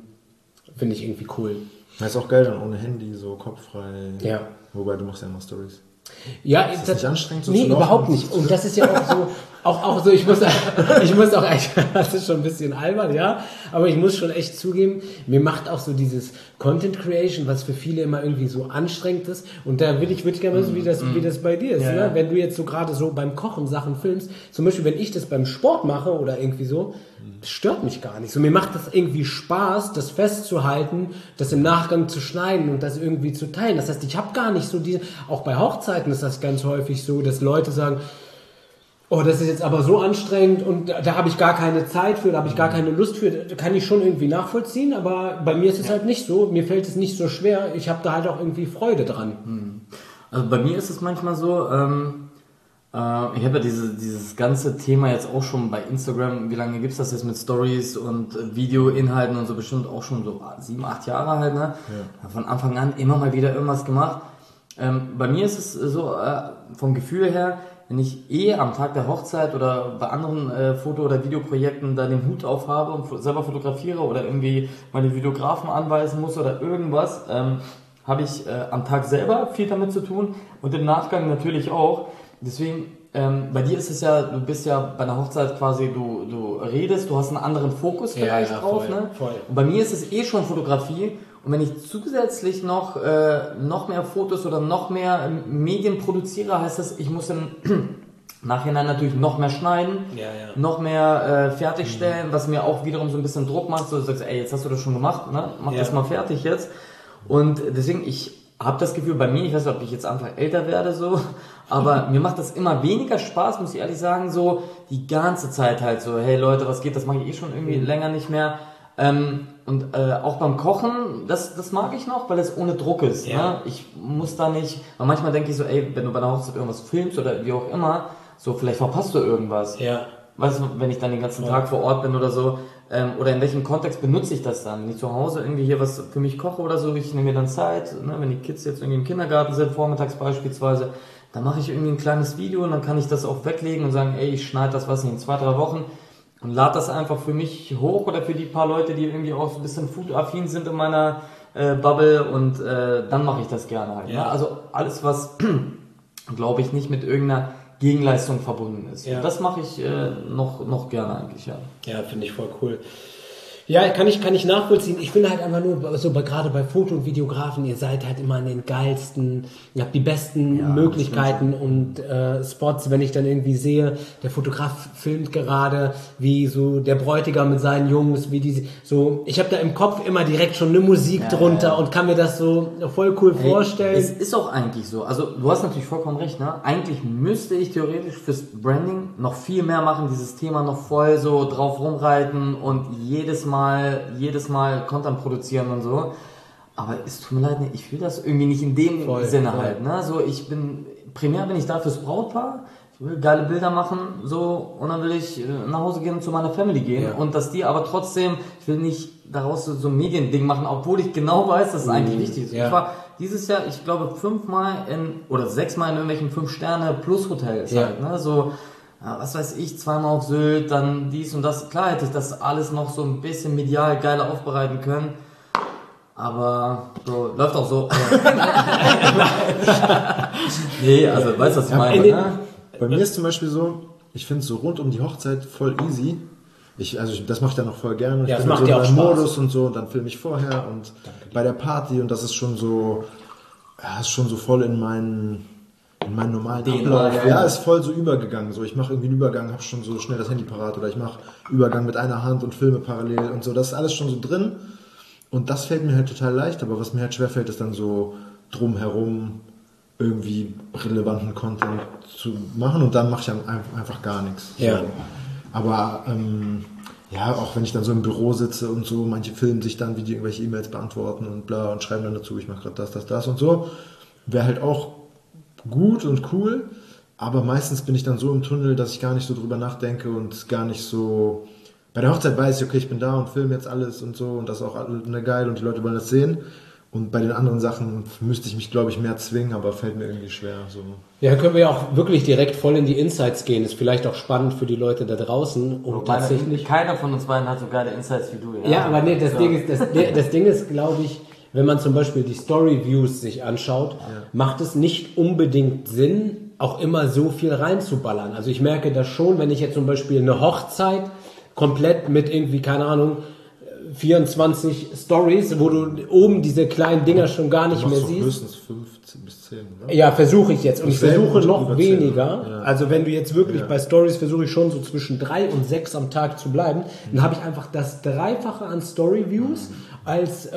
cool. Das ist auch geil dann ohne Handy, so kopffrei. Ja. Wobei du machst ja immer Stories. Ja, Ist das nicht anstrengend, so nee, zu laufen? überhaupt nicht. Und das ist ja auch so, auch so, ich muss auch echt, das ist schon ein bisschen albern, ja, aber ich muss schon echt zugeben, mir macht auch so dieses Content Creation, was für viele immer irgendwie so anstrengend ist. Und da würde ich gerne wissen, wie das bei dir ist, Ja, ne? ja. Wenn du jetzt so gerade so beim Kochen Sachen filmst, zum Beispiel, wenn ich das beim Sport mache oder irgendwie so, das stört mich gar nicht. So, mir macht das irgendwie Spaß, das festzuhalten, das im Nachgang zu schneiden und das irgendwie zu teilen. Das heißt, ich habe gar nicht so auch bei Hochzeiten ist das ganz häufig so, dass Leute sagen, oh, das ist jetzt aber so anstrengend und da habe ich gar keine Zeit für, da habe ich gar keine Lust für. Da kann ich schon irgendwie nachvollziehen, aber bei mir ist es halt nicht so. Mir fällt es nicht so schwer. Ich habe da halt auch irgendwie Freude dran. Also bei mir ist es manchmal so, ich habe ja dieses ganze Thema jetzt auch schon bei Instagram, wie lange gibt's das jetzt mit Stories und Videoinhalten und so, bestimmt auch schon so 7, 8 Jahre halt, ne? Ja. Von Anfang an immer mal wieder irgendwas gemacht. Bei mir ist es so, vom Gefühl her, wenn ich am Tag der Hochzeit oder bei anderen Foto- oder Videoprojekten da den Hut auf habe und selber fotografiere oder irgendwie meine Videografen anweisen muss oder irgendwas, habe ich am Tag selber viel damit zu tun und im Nachgang natürlich auch. Deswegen, bei dir ist es ja, du bist ja bei einer Hochzeit quasi, du redest, du hast einen anderen Fokus vielleicht drauf, voll, ne? Voll. Und bei mir ist es schon Fotografie. Und wenn ich zusätzlich noch mehr Fotos oder noch mehr Medien produziere, heißt das, ich muss im Nachhinein natürlich noch mehr schneiden, noch mehr fertigstellen, was mir auch wiederum so ein bisschen Druck macht. So, du sagst, ey, jetzt hast du das schon gemacht, ne? Mach das mal fertig jetzt. Und deswegen, ich habe das Gefühl bei mir, ich weiß nicht, ob ich jetzt einfach älter werde, so, aber mir macht das immer weniger Spaß, muss ich ehrlich sagen, so die ganze Zeit halt so, hey Leute, was geht, das mache ich schon irgendwie länger nicht mehr. Und auch beim Kochen, das mag ich noch, weil es ohne Druck ist. Ne? Ich muss da nicht, weil manchmal denke ich so, ey, wenn du bei einer Hochzeit irgendwas filmst oder wie auch immer, so vielleicht verpasst du irgendwas. Ja. Weißt du, wenn ich dann den ganzen Tag vor Ort bin oder so, oder in welchem Kontext benutze ich das dann? Wenn ich zu Hause irgendwie hier was für mich koche oder so, ich nehme mir dann Zeit, ne? Wenn die Kids jetzt irgendwie im Kindergarten sind, vormittags beispielsweise, dann mache ich irgendwie ein kleines Video und dann kann ich das auch weglegen und sagen, ey, ich schneide das was in 2-3 Wochen und lade das einfach für mich hoch oder für die paar Leute, die irgendwie auch so ein bisschen food-affin sind in meiner Bubble und dann mache ich das gerne halt. Ja. Ne? Also alles, was, glaube ich, nicht mit irgendeiner Gegenleistung verbunden ist. Ja. Das mache ich noch gerne eigentlich, ja. Ja, finde ich voll cool. Ja, kann ich nachvollziehen. Ich finde halt einfach nur, so gerade bei Foto- und Videografen, ihr seid halt immer an den geilsten, ihr habt die besten Möglichkeiten und Spots, wenn ich dann irgendwie sehe, der Fotograf filmt gerade, wie so der Bräutigam mit seinen Jungs, wie die so, ich habe da im Kopf immer direkt schon eine Musik drunter und kann mir das so voll cool vorstellen. Es ist auch eigentlich so, also du hast natürlich vollkommen recht, ne? Eigentlich müsste ich theoretisch fürs Branding noch viel mehr machen, dieses Thema noch voll so drauf rumreiten und jedes Mal Content produzieren und so. Aber es tut mir leid, ne, ich will das irgendwie nicht in dem Sinne halt. Ne? So, primär bin ich da fürs Brautpaar, ich will geile Bilder machen, so, und dann will ich nach Hause gehen und zu meiner Family gehen. Ja. Und dass die aber trotzdem, ich will nicht daraus so ein Mediending machen, obwohl ich genau weiß, dass es eigentlich wichtig ist. Ja. Ich war dieses Jahr, ich glaube, 6-mal in irgendwelchen 5-Sterne-Plus-Hotels halt, ne? So, ja, was weiß ich, 2-mal auf Sylt, dann dies und das. Klar hätte ich das alles noch so ein bisschen medial geiler aufbereiten können. Aber so, läuft auch so. Nee, also, weißt du, was ich meine? Ne? Bei mir ist zum Beispiel so, ich finde es so rund um die Hochzeit voll easy. Das mache ich dann auch voll gerne. Ja, ich das macht so ja auch Spaß. Modus und so, und dann filme ich vorher und bei der Party, und das ist schon so, ist schon so voll in meinen normalen Ablauf. Ja, ist voll so übergegangen. So, ich mache irgendwie einen Übergang, habe schon so schnell das Handy parat, oder ich mache Übergang mit einer Hand und filme parallel und so. Das ist alles schon so drin. Und das fällt mir halt total leicht, aber was mir halt schwerfällt, ist dann so drumherum irgendwie relevanten Content zu machen, und dann mache ich dann einfach gar nichts. Ja. So. Aber auch wenn ich dann so im Büro sitze und so, manche filmen sich dann, wie die irgendwelche E-Mails beantworten und bla und schreiben dann dazu, ich mache gerade das und so. Wäre halt auch gut und cool, aber meistens bin ich dann so im Tunnel, dass ich gar nicht so drüber nachdenke und gar nicht so. Bei der Hochzeit weiß ich, okay, ich bin da und filme jetzt alles und so, und das ist auch geil und die Leute wollen das sehen. Und bei den anderen Sachen müsste ich mich, glaube ich, mehr zwingen, aber fällt mir irgendwie schwer. So. Ja, können wir ja auch wirklich direkt voll in die Insights gehen. Ist vielleicht auch spannend für die Leute da draußen. Und tatsächlich, keiner von uns beiden hat so geile Insights wie du. Ja, aber nee, das Ding ist, glaube ich, wenn man zum Beispiel die Story-Views sich anschaut, macht es nicht unbedingt Sinn, auch immer so viel reinzuballern. Also ich merke das schon, wenn ich jetzt zum Beispiel eine Hochzeit komplett mit irgendwie, keine Ahnung, 24 Stories, wo du oben diese kleinen Dinger schon gar nicht mehr siehst. Höchstens 15 bis 10, oder? Ja, versuche ich jetzt. Und ich versuche noch weniger. Ja. Also wenn du jetzt wirklich bei Stories, versuche ich schon so zwischen 3 und 6 am Tag zu bleiben. Dann habe ich einfach das Dreifache an Story-Views, als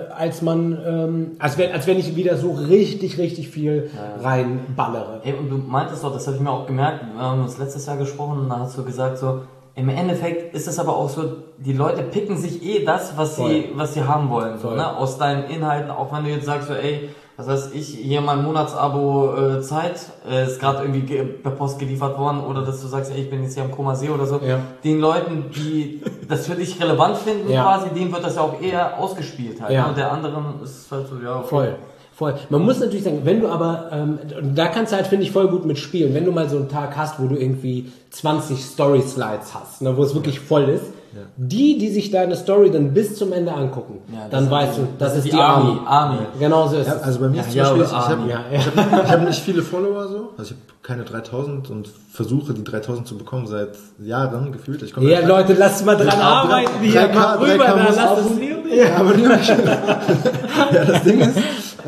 wenn ich wieder so richtig viel reinballere. Ey, und du meintest doch, das habe ich mir auch gemerkt, wir haben uns letztes Jahr gesprochen, und da hast du gesagt so, im Endeffekt ist es aber auch so, die Leute picken sich das, was sie haben wollen, so, ne? Aus deinen Inhalten, auch wenn du jetzt sagst so, ey, was weiß ich, hier mein Monatsabo Zeit ist gerade irgendwie per Post geliefert worden, oder dass du sagst, ey, ich bin jetzt hier am Koma See oder so. Ja. Den Leuten, die das für dich relevant finden, quasi, denen wird das ja auch eher ausgespielt halt. Ja. Und der anderen ist halt so, ja, okay. Voll. Man muss natürlich sagen, wenn du aber, da kannst du halt, finde ich, voll gut mitspielen. Wenn du mal so einen Tag hast, wo du irgendwie 20 Story-Slides hast, ne, wo es wirklich voll ist, die sich deine Story dann bis zum Ende angucken, dann weißt du, das ist die Army. Army. Genau so ist es. Also bei mir zum Beispiel, ich habe nicht viele Follower so, Also ich habe keine 3000 und versuche die 3000 zu bekommen seit Jahren gefühlt. Ja, Leute, lasst mal dran arbeiten hier. 3K, Mal rüber, 3K da muss lasst auch- es Leo. Ja, aber nicht ja, das Ding ist,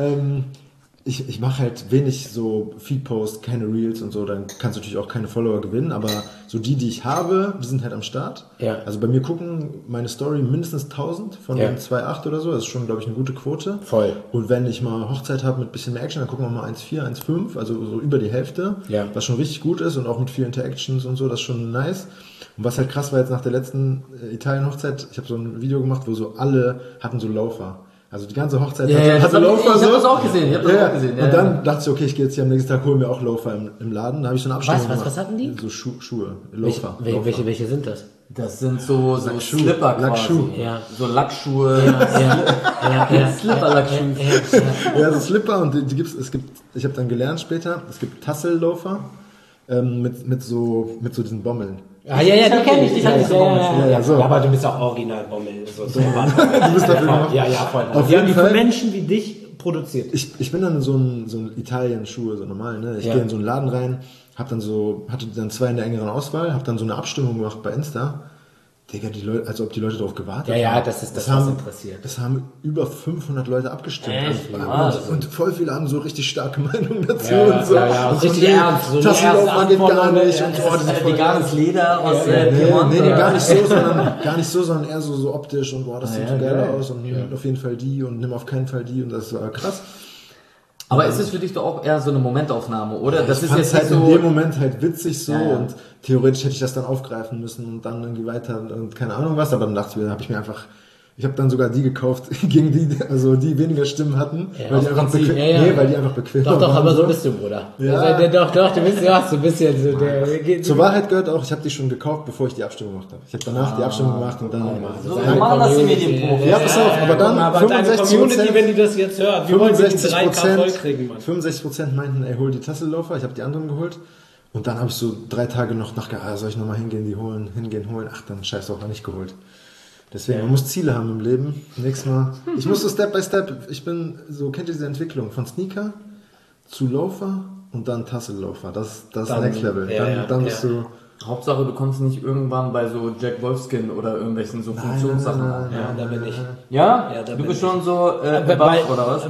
ich mache halt wenig so Feed-Posts, keine Reels und so, dann kannst du natürlich auch keine Follower gewinnen, aber so die ich habe, die sind halt am Start. Ja. Also bei mir gucken meine Story mindestens 1000 von Ja. den 2,8 oder so, das ist schon, glaube ich, eine gute Quote. Voll. Und wenn ich mal Hochzeit habe mit bisschen mehr Action, dann gucken wir mal 1,4, 1,5, also so über die Hälfte, Ja. was schon richtig gut ist und auch mit vielen Interactions und so, das ist schon nice. Und was halt krass war jetzt nach der letzten Italien-Hochzeit, ich habe so ein Video gemacht, wo so alle hatten so Laufer. Also die ganze Hochzeit Ja, ja, hatte ich Laufer. hab so. das auch gesehen, ich hab das auch gesehen. Ja, und dann ja. dachte ich, okay, ich gehe jetzt hier am nächsten Tag, holen wir auch Laufer im Laden. Da habe ich so eine Abstimmung Was gemacht. hatten die? So Schuhe, Laufer. Welche sind das? Das sind so Lackschuh. Slipper Lackschuh. quasi. Ja. So Lackschuhe. Slipper-Lackschuhe. Ja, so Slipper und die gibt's, ich habe dann gelernt später, es gibt Tassellaufer mit so diesen Bommeln. Ah, ja, die kenne ich. Ich hatte so Bommel. so. Aber du bist auch original Bommel. So Du bist dafür gemacht. Ja, voll. Auf Die haben jeden die für Fall. Menschen wie dich produziert. Ich bin dann in so ein Italien-Schuhe, so normal, ne? Ich Ja. gehe in so einen Laden rein, hatte dann 2 in der engeren Auswahl, habe dann so eine Abstimmung gemacht bei Insta. Digga, die Leute, also ob die Leute darauf gewartet haben. Ja, das ist das, was interessiert. Das haben über 500 Leute abgestimmt. Echt? Und, Krass. und voll viele haben so richtig starke Meinungen dazu Ja, und so. ja, und richtig von wegen, ernst, so eine Tassenlaufer ernste geht gar Anforderung, nicht. ja, Und das oh, die sind voll Veganes Leder aus nee, Piemont. gar nicht so, sondern eher so optisch und boah, das sieht ja, geil geil. aus und nimm auf jeden Fall die und nimm auf keinen Fall die und das war krass. Aber ist es für dich doch auch eher so eine Momentaufnahme, oder? Das Ich ist fand's jetzt halt nicht in so. dem Moment halt witzig so Ja, ja. und theoretisch hätte ich das dann aufgreifen müssen und dann irgendwie weiter und keine Ahnung was, aber dann dachte ich mir, ich habe dann sogar die gekauft, gegen die weniger Stimmen hatten, Ja, weil, aus die einfach Prinzip, bequem, ja. Nee, weil die einfach bequemer Doch, waren. aber so bist du, Bruder. Ja. Doch, du bist ja so ein bisschen so der. Zur Wahrheit gehört auch, ich habe die schon gekauft, bevor ich die Abstimmung gemacht habe. Ich habe danach die Abstimmung gemacht und dann... So machen das die Medienprofis. Ja, pass auf, aber dann aber deine 65%, Community, wenn die das jetzt hört, wir wollen die 3K voll kriegen, Mann. 65% meinten, ey, hol die Tassellaufer, ich habe die anderen geholt. Und dann habe ich so 3 Tage noch nachgedacht, soll ich nochmal hingehen, holen? Ach, dann scheiß drauf, nicht geholt. Deswegen, man muss Ziele haben im Leben. Nächstes Mal. Ich muss so Step by Step. Ich bin so, kennt ihr diese Entwicklung? Von Sneaker zu Laufer und dann Tassellaufer. Das ist Dann- Next Level. ja, Dann ja. bist du... Hauptsache, du kommst nicht irgendwann bei so Jack Wolfskin oder irgendwelchen so Funktionssachen an. Ja, da bin ich. Ja? Ja, da Du bin bist ich. schon so Bei buff, oder was?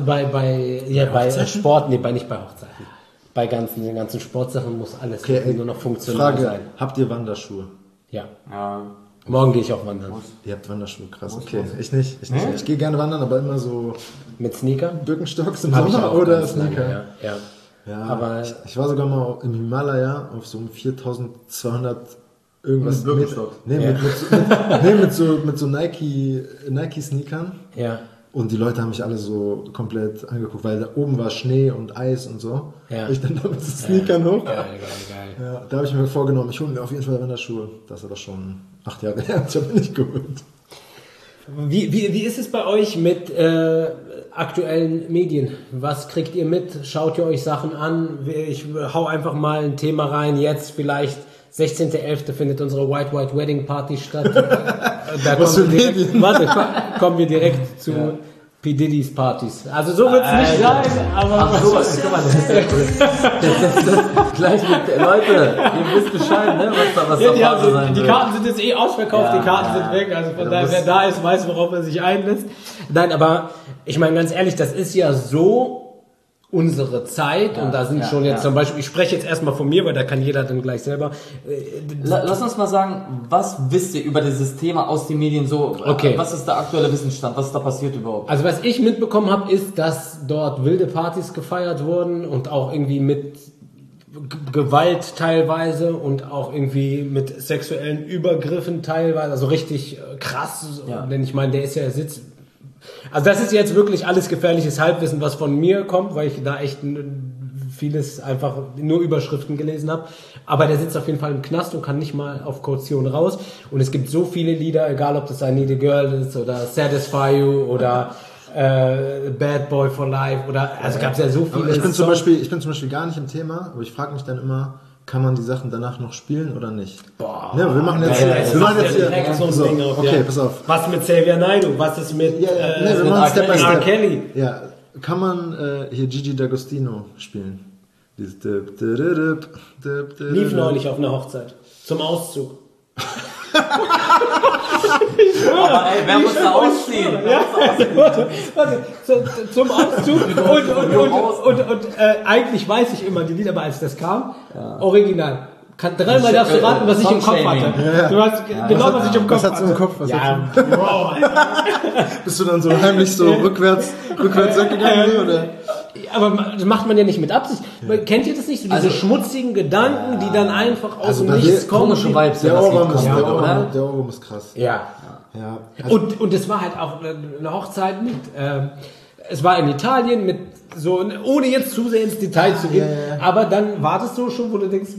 bei Sport, nicht bei Hochzeiten. Bei den ganzen Sportsachen muss alles Okay, nur noch funktional Frage, sein. habt ihr Wanderschuhe? Ja. Ja. Morgen gehe ich auch wandern. Ihr habt Wanderschuhe, krass. Okay, ich nicht. Ich gehe gerne wandern, aber immer so Mit Sneaker? Birkenstocks im Hab ich Sommer auch oder ganz lange, Sneaker. Ja. Ja, Aber- ich war sogar mal im Himalaya auf so einem 4200 irgendwas. Mit Birkenstock. Mit so Nike-Sneakern. Ja. Und die Leute haben mich alle so komplett angeguckt, weil da oben war Schnee und Eis und so. Ja. Ich dann da mit so Sneakern hoch. Geil. Ja, da habe ich mir vorgenommen, ich hole mir auf jeden Fall Wanderschuhe. Das ist aber schon 8 Jahre her. Ich habe mir nicht geholt. Wie ist es bei euch mit aktuellen Medien? Was kriegt ihr mit? Schaut ihr euch Sachen an? Ich hau einfach mal ein Thema rein. Jetzt vielleicht 16.11. findet unsere White Wedding Party statt. Da Was kommen für wir direkt, Medien? warte, kommen wir direkt zu P. Diddy's Partys. Also so wird es nicht sein, aber... Ach so, guck mal, gleich mit, Leute, ihr wisst Bescheid, ne, was Ja, da die, Phase sein die wird. Karten sind jetzt eh ausverkauft, Ja, die Karten ja, sind weg, also von Ja, daher, muss- wer da ist, weiß, worauf er sich einlässt. Nein, aber ich meine ganz ehrlich, das ist ja so unsere Zeit und da sind ja, schon jetzt ja. zum Beispiel, ich spreche jetzt erstmal von mir, weil da kann jeder dann gleich selber. Lass uns mal sagen, was wisst ihr über dieses Thema aus den Medien so? Okay. Was ist der aktuelle Wissensstand? Was ist da passiert überhaupt? Also was ich mitbekommen habe, ist, dass dort wilde Partys gefeiert wurden und auch irgendwie mit Gewalt teilweise und auch irgendwie mit sexuellen Übergriffen teilweise, also richtig krass, Ja. denn ich meine, der sitzt. Also das ist jetzt wirklich alles gefährliches Halbwissen, was von mir kommt, weil ich da echt vieles einfach nur Überschriften gelesen habe. Aber der sitzt auf jeden Fall im Knast und kann nicht mal auf Kaution raus. Und es gibt so viele Lieder, egal ob das I Need a Girl ist oder Satisfy You oder Bad Boy for Life oder also gab es ja so viele. Ich bin zum Songs. Beispiel gar nicht im Thema, aber ich frage mich dann immer, kann man die Sachen danach noch spielen oder nicht? Boah. Ne, wir machen jetzt, Ja, wir machen jetzt hier, direkt so ein so, Ding auf, okay, ja. pass auf. Was mit Xavier Naidoo? Was ist mit Ja, ne, wir mit machen R. Step by Kelly. Step. R. Kelly? Ja, kann man hier Gigi D'Agostino spielen? Dieses Lief neulich auf einer Hochzeit. Zum Auszug. Aber ey, wer muss da ausziehen? Ja, warte, zum Auszug und eigentlich weiß ich immer die Lieder, aber als das kam, original. Dreimal darfst du raten, was ich im Kopf hatte. Ja. Du hast genau, was ich im Kopf Was hast du im Kopf? Was Ja, hast du? wow, Alter. Bist du dann so heimlich so rückwärts weggegangen? Oder? Aber das macht man ja nicht mit Absicht. Kennt ihr das nicht? So diese schmutzigen Gedanken, die dann einfach aus dem Nichts kommen. Komische Vibes, Der Ohrwurm ist, oder? der Ohrwurm ist krass. Ja. Ja. Also, Und es war halt auch eine Hochzeit mit, es war in Italien mit so, ohne jetzt zu sehr ins Detail zu gehen, aber dann wartest du schon, wo du denkst,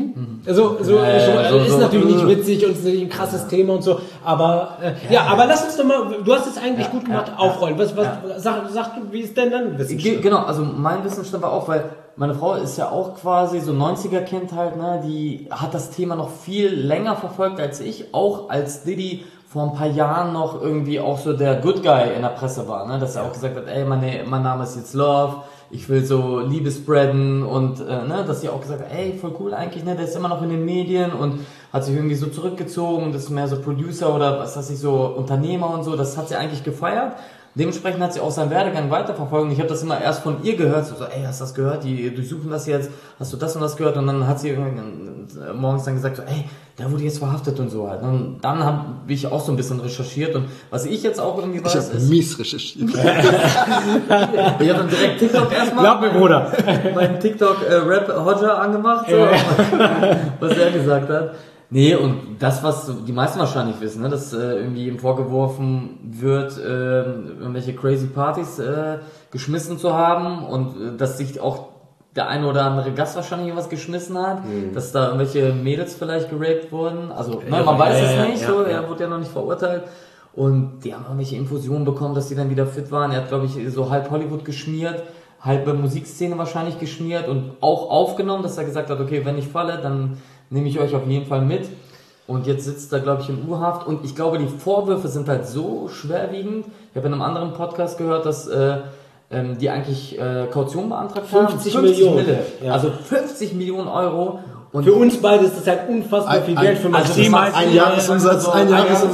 ist natürlich nicht witzig und ist natürlich ein krasses Thema und so, aber aber lass uns doch mal, du hast es eigentlich gut gemacht, aufrollen. Sag du, wie ist denn dann Wissensstand? Genau, also mein Wissensstand war auch, weil meine Frau ist ja auch quasi so 90er-Kind halt, ne, die hat das Thema noch viel länger verfolgt als ich, auch als Diddy vor ein paar Jahren noch irgendwie auch so der Good Guy in der Presse war, ne, dass er auch gesagt hat, ey, mein Name ist jetzt Love, ich will so Liebe spreaden und ne, dass sie auch gesagt hat, ey, voll cool eigentlich, ne, der ist immer noch in den Medien und hat sich irgendwie so zurückgezogen und ist mehr so Producer oder was weiß ich, so Unternehmer und so, das hat sie eigentlich gefeiert. Dementsprechend hat sie auch seinen Werdegang weiterverfolgt und ich habe das immer erst von ihr gehört, so, ey, hast du das gehört, die durchsuchen das jetzt, hast du das und das gehört und dann hat sie morgens dann gesagt, so, ey, der wurde jetzt verhaftet und so halt. Und dann habe ich auch so ein bisschen recherchiert und was ich jetzt auch irgendwie weiß, ich habe mies recherchiert. ich habe dann direkt TikTok erstmal. Glaub mir, Bruder. Meinen TikTok-Rap Hodger angemacht, so, was er gesagt hat. Nee, und das, was die meisten wahrscheinlich wissen, ne, dass irgendwie ihm vorgeworfen wird, irgendwelche crazy Partys geschmissen zu haben und dass sich auch der eine oder andere Gast wahrscheinlich irgendwas geschmissen hat, dass da irgendwelche Mädels vielleicht geraped wurden. Also, ne, man weiß es nicht, so, er wurde ja noch nicht verurteilt. Und die haben irgendwelche Infusionen bekommen, dass die dann wieder fit waren. Er hat, glaube ich, so halb Hollywood geschmiert, halbe Musikszene wahrscheinlich geschmiert und auch aufgenommen, dass er gesagt hat, okay, wenn ich falle, dann nehme ich euch auf jeden Fall mit. Und jetzt sitzt er, glaube ich, in U-Haft. Und ich glaube, die Vorwürfe sind halt so schwerwiegend. Ich habe in einem anderen Podcast gehört, dass die eigentlich Kaution beantragt haben. 50 Millionen. Mille. Ja. Also 50 Millionen Euro. Und Für uns beide ist das halt unfassbar viel Geld. Für Maxim halt ein Jahresumsatz. Und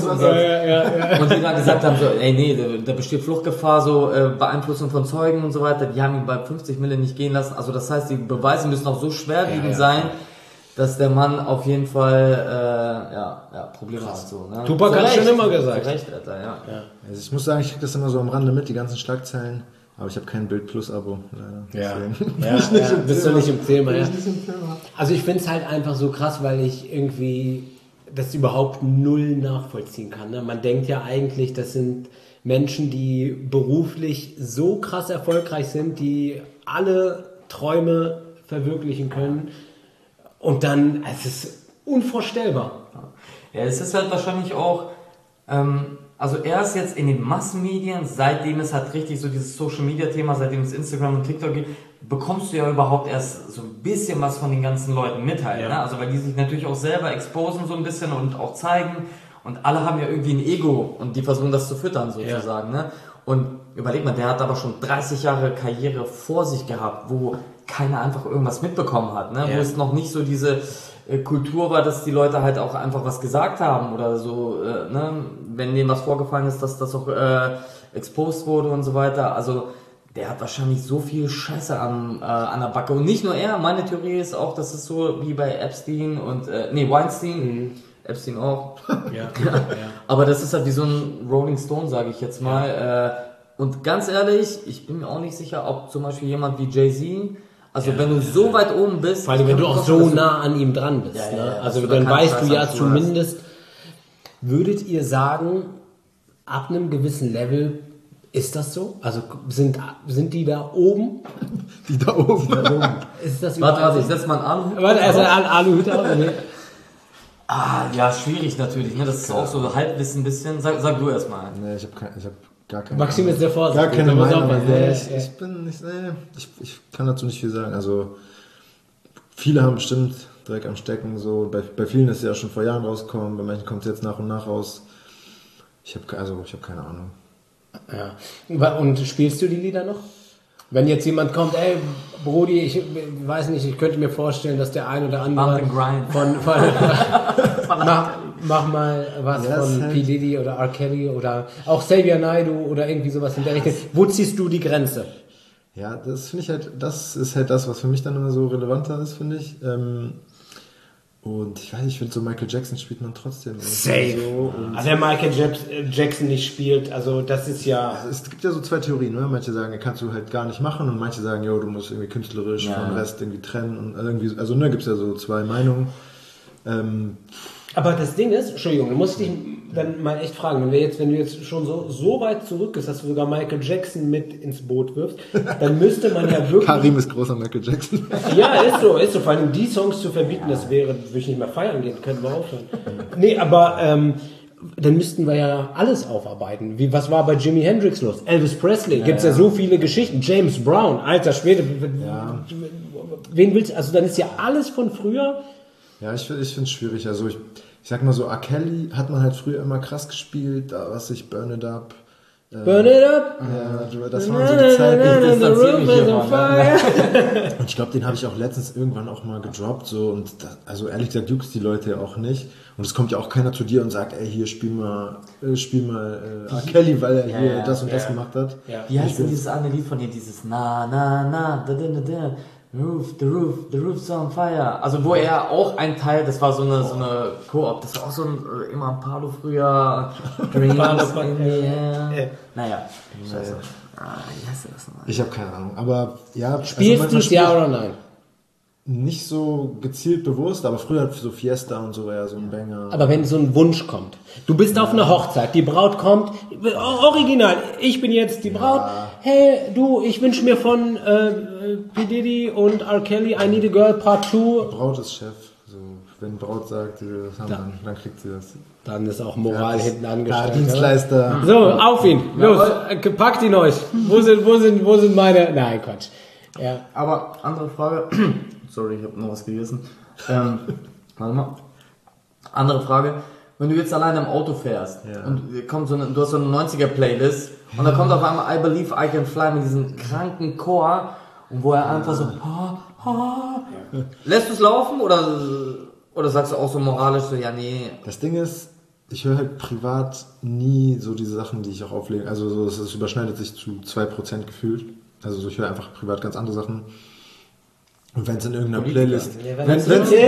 die dann gesagt haben, so, ey, nee, da besteht Fluchtgefahr, so Beeinflussung von Zeugen und so weiter. Die haben ihn bei 50 Mille nicht gehen lassen. Also das heißt, die Beweise müssen auch so schwerwiegend sein, dass der Mann auf jeden Fall Probleme hat. So, ne? Tupac hat schon immer gesagt. Zu Recht, Alter, ja. Also ich muss sagen, ich kriege das immer so am Rande mit, die ganzen Schlagzeilen. Aber ich habe kein Bild Plus Abo, leider. Bist du nicht im Thema, ja. Also ich finde es halt einfach so krass, weil ich irgendwie das überhaupt null nachvollziehen kann. Ne? Man denkt ja eigentlich, das sind Menschen, die beruflich so krass erfolgreich sind, die alle Träume verwirklichen können. Und dann, es ist unvorstellbar. Ja, es ist halt wahrscheinlich auch, also erst jetzt in den Massenmedien, seitdem es halt richtig so dieses Social-Media-Thema, seitdem es Instagram und TikTok gibt, bekommst du ja überhaupt erst so ein bisschen was von den ganzen Leuten mit halt, ne? Also weil die sich natürlich auch selber exposen so ein bisschen und auch zeigen und alle haben ja irgendwie ein Ego und die versuchen das zu füttern sozusagen, ne? Und überleg mal, der hat aber schon 30 Jahre Karriere vor sich gehabt, wo keiner einfach irgendwas mitbekommen hat, ne? Wo es noch nicht so diese Kultur war, dass die Leute halt auch einfach was gesagt haben oder so, ne? Wenn denen was vorgefallen ist, dass das auch exposed wurde und so weiter. Also der hat wahrscheinlich so viel Scheiße an der Backe. Und nicht nur er, meine Theorie ist auch, dass es so wie bei Epstein und, Weinstein, Epstein auch. Ja. Aber das ist halt wie so ein Rolling Stone, sage ich jetzt mal. Und ganz ehrlich, ich bin mir auch nicht sicher, ob zum Beispiel jemand wie Jay-Z, also wenn du so weit oben bist... Vor allem, wenn du auch so nah an ihm dran bist. Ja, ne? ja, also dass dann du da weißt du keinen ja Scheiß zumindest, würdet ihr sagen, ab einem gewissen Level ist das so? Also sind die da oben? Die da oben. Ist das Warte, ich setz mal einen Aluhut. Warte, erst einen Aluhut auf. Nee. Ja, schwierig natürlich, ne? Das ist auch so Halbwissen ein bisschen. Sag du erst mal. Nee, ich hab gar keine Maxim ist sehr vorsichtig. Gar keine der muss Meinung. aufpassen. Nee, ich bin nicht, ich kann dazu nicht viel sagen. Also viele haben bestimmt Dreck am Stecken. So. Bei vielen ist es ja schon vor Jahren rausgekommen, bei manchen kommt es jetzt nach und nach raus. Ich habe keine Ahnung. Ja. Und spielst du die Lieder noch? Wenn jetzt jemand kommt, ey, Brody, ich weiß nicht, ich könnte mir vorstellen, dass der ein oder andere Bump and grind. von mach mal was von halt P. Diddy oder R. Kelly oder auch Xavier Naidoo oder irgendwie sowas in der Richtung. Wo ziehst du die Grenze? Ja, das finde ich halt, das ist halt das, was für mich dann immer so relevanter ist, finde ich. Und ich weiß nicht, ich finde so Michael Jackson spielt man trotzdem. Safe. So. Also wer Michael Jackson nicht spielt, also das ist ja... Es gibt ja so zwei Theorien, ne? Manche sagen, kannst du halt gar nicht machen und manche sagen, jo, du musst irgendwie künstlerisch vom Rest irgendwie trennen und irgendwie, also ne, gibt es ja so zwei Meinungen. Aber das Ding ist, Entschuldigung, muss ich dich dann mal echt fragen, wenn du jetzt schon so weit zurück bist, dass du sogar Michael Jackson mit ins Boot wirfst, dann müsste man ja wirklich... Karim ist großer Michael Jackson. Ja, ist so. Vor allem die Songs zu verbieten, das würde ich nicht mehr feiern gehen, können wir aufhören. Nee, aber dann müssten wir ja alles aufarbeiten. Was war bei Jimi Hendrix los? Elvis Presley, gibt's ja so viele Geschichten. James Brown, alter Schwede. Wen willst du? Also dann ist ja alles von früher... Ja, ich finde es schwierig. Also ich sag mal so, R. Kelly hat man halt früher immer krass gespielt, da was ich Burn It Up. Burn It Up! Ja, das waren so die Zeiten. Ich distanziere mich hier mal. Und ich glaube, den habe ich auch letztens irgendwann auch mal gedroppt. So, und also ehrlich gesagt juckt die Leute ja auch nicht. Und es kommt ja auch keiner zu dir und sagt, ey, hier spiel mal R. Kelly, weil er hier das und das gemacht hat. Ja. Wie heißt denn dieses eine Lied von dir, dieses na, da, the roof's on fire. Also wo er auch ein Teil, das war so eine Koop, das war auch so ein immer Palo früher, Dreams in the air. Naja, scheiße. Wie heißt das nochmal? Ich habe keine Ahnung, aber ja. Spielst du es ja oder nein? Nicht so gezielt bewusst, aber früher hat so Fiesta und so war ja so ein Banger. Aber wenn so ein Wunsch kommt, du bist auf einer Hochzeit, die Braut kommt, original, ich bin jetzt die Braut, hey du, ich wünsche mir von P. Diddy und R. Kelly I Need a Girl Part 2. Braut ist Chef. So, wenn Braut sagt, die das haben, dann kriegt sie das. Dann ist auch Moral hinten angestellt. Dienstleister. Oder? So, auf ihn, los, packt ihn euch. Wo sind meine... Nein, Quatsch. Ja. Aber andere Frage. Sorry, ich habe noch was gegessen. Warte mal. Andere Frage. Wenn du jetzt alleine im Auto fährst und kommt du hast so eine 90er-Playlist und da kommt auf einmal I Believe I Can Fly mit diesem kranken Chor und wo er einfach so lässt du es laufen oder sagst du auch so moralisch so, ja nee. Das Ding ist, ich höre halt privat nie so diese Sachen, die ich auch auflege. Also so, es überschneidet sich zu 2% gefühlt. Also so, ich höre einfach privat ganz andere Sachen. Und wenn es in irgendeiner Playlist... Wenn es links,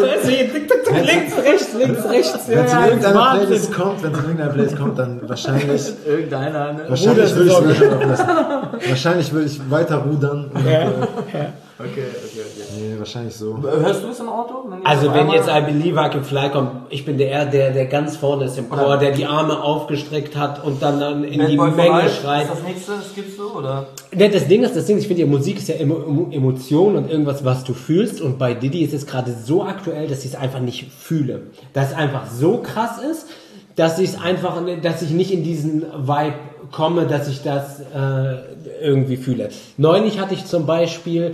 rechts. in irgendeiner Playlist kommt, dann wahrscheinlich... Irgendeiner, ne? Wahrscheinlich würde ich weiter rudern. Okay. Nee, wahrscheinlich so. Hörst du es im Auto? Wenn jetzt I Believe I Can Fly kommt, ich bin der ganz vorne ist im Chor, der die Arme aufgestreckt hat und dann in die Menge schreit. Ist das nächste, das gibst du, oder? Das Ding ist, ich finde, Musik ist ja immer Emotion und irgendwas, was du fühlst. Und bei Diddy ist es gerade so aktuell, dass ich es einfach nicht fühle. Dass es einfach so krass ist, dass ich nicht in diesen Vibe komme, dass ich das irgendwie fühle. Neulich hatte ich zum Beispiel,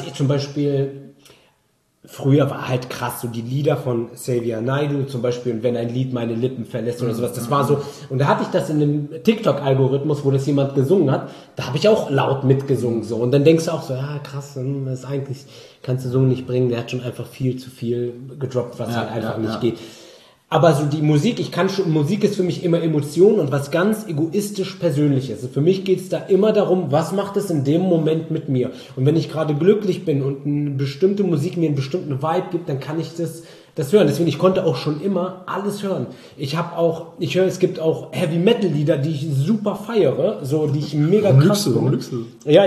früher war halt krass, so die Lieder von Xavier Naidoo zum Beispiel, und wenn ein Lied meine Lippen verlässt oder sowas, das war so, und da hatte ich das in einem TikTok-Algorithmus, wo das jemand gesungen hat, da habe ich auch laut mitgesungen, so, und dann denkst du auch so, ja krass, das ist eigentlich, kannst du so nicht bringen, der hat schon einfach viel zu viel gedroppt, was halt einfach nicht geht. Aber so die Musik, Musik ist für mich immer Emotion und was ganz egoistisch Persönliches. Also für mich geht's da immer darum, was macht es in dem Moment mit mir? Und wenn ich gerade glücklich bin und eine bestimmte Musik mir einen bestimmten Vibe gibt, dann kann ich das hören. Deswegen, ich konnte auch schon immer alles hören. Es gibt auch Heavy Metal Lieder, die ich super feiere, so, die ich mega krass finde. Ja.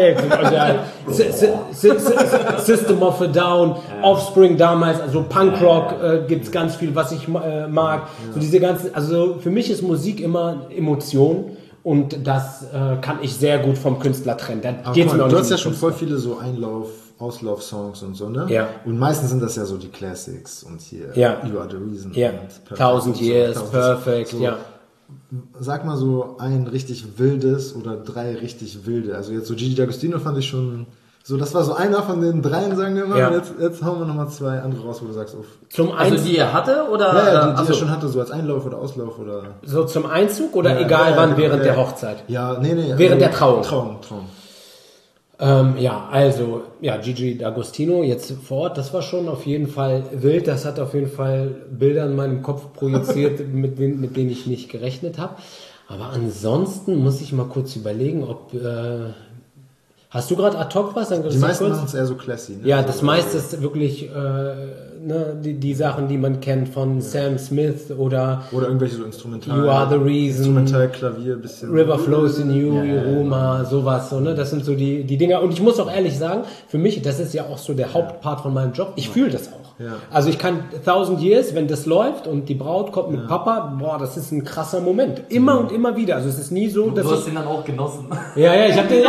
System of a Down, Offspring damals, also Punkrock, gibt's ganz viel, was ich mag. So diese ganzen, also für mich ist Musik immer Emotion. Und das kann ich sehr gut vom Künstler trennen. Du hast ja schon voll viele so Auslauf-Songs und so, ne? Ja. Und meistens sind das ja so die Classics und hier You Are the Reason. Ja. Und 1000 Years, Perfect, so. ja. Sag mal so ein richtig wildes oder 3 richtig wilde. Also jetzt so Gigi D'Agostino fand ich schon... So, das war so einer von den 3, sagen wir mal. Ja. Und jetzt hauen wir nochmal 2 andere raus, wo du sagst, Die er hatte, oder? Ja, die er schon hatte, so als Einlauf oder Auslauf oder... So zum Einzug oder egal wann während der Hochzeit? Ja, nee. Während der Trauung. Trauung. Gigi D'Agostino jetzt vor Ort, das war schon auf jeden Fall wild. Das hat auf jeden Fall Bilder in meinem Kopf projiziert, mit denen ich nicht gerechnet habe. Aber ansonsten muss ich mal kurz überlegen, ob... hast du gerade ad hoc was? Die meisten machen es eher so classy. Ne? Ja, das meiste ist wirklich die Sachen, die man kennt von Sam Smith oder irgendwelche so Instrumental. You Are the Reason. Instrumental, Klavier, bisschen. River Flows in You, Roma, sowas. So, ne? Das sind so die Dinger. Und ich muss auch ehrlich sagen, für mich, das ist ja auch so der Hauptpart von meinem Job. Ich fühle das auch. Ja. Also ich kann 1000 Years, wenn das läuft und die Braut kommt mit Papa, das ist ein krasser Moment. Immer und immer wieder. Also es ist nie so, dass du hast den dann auch genossen. Ja, ich habe den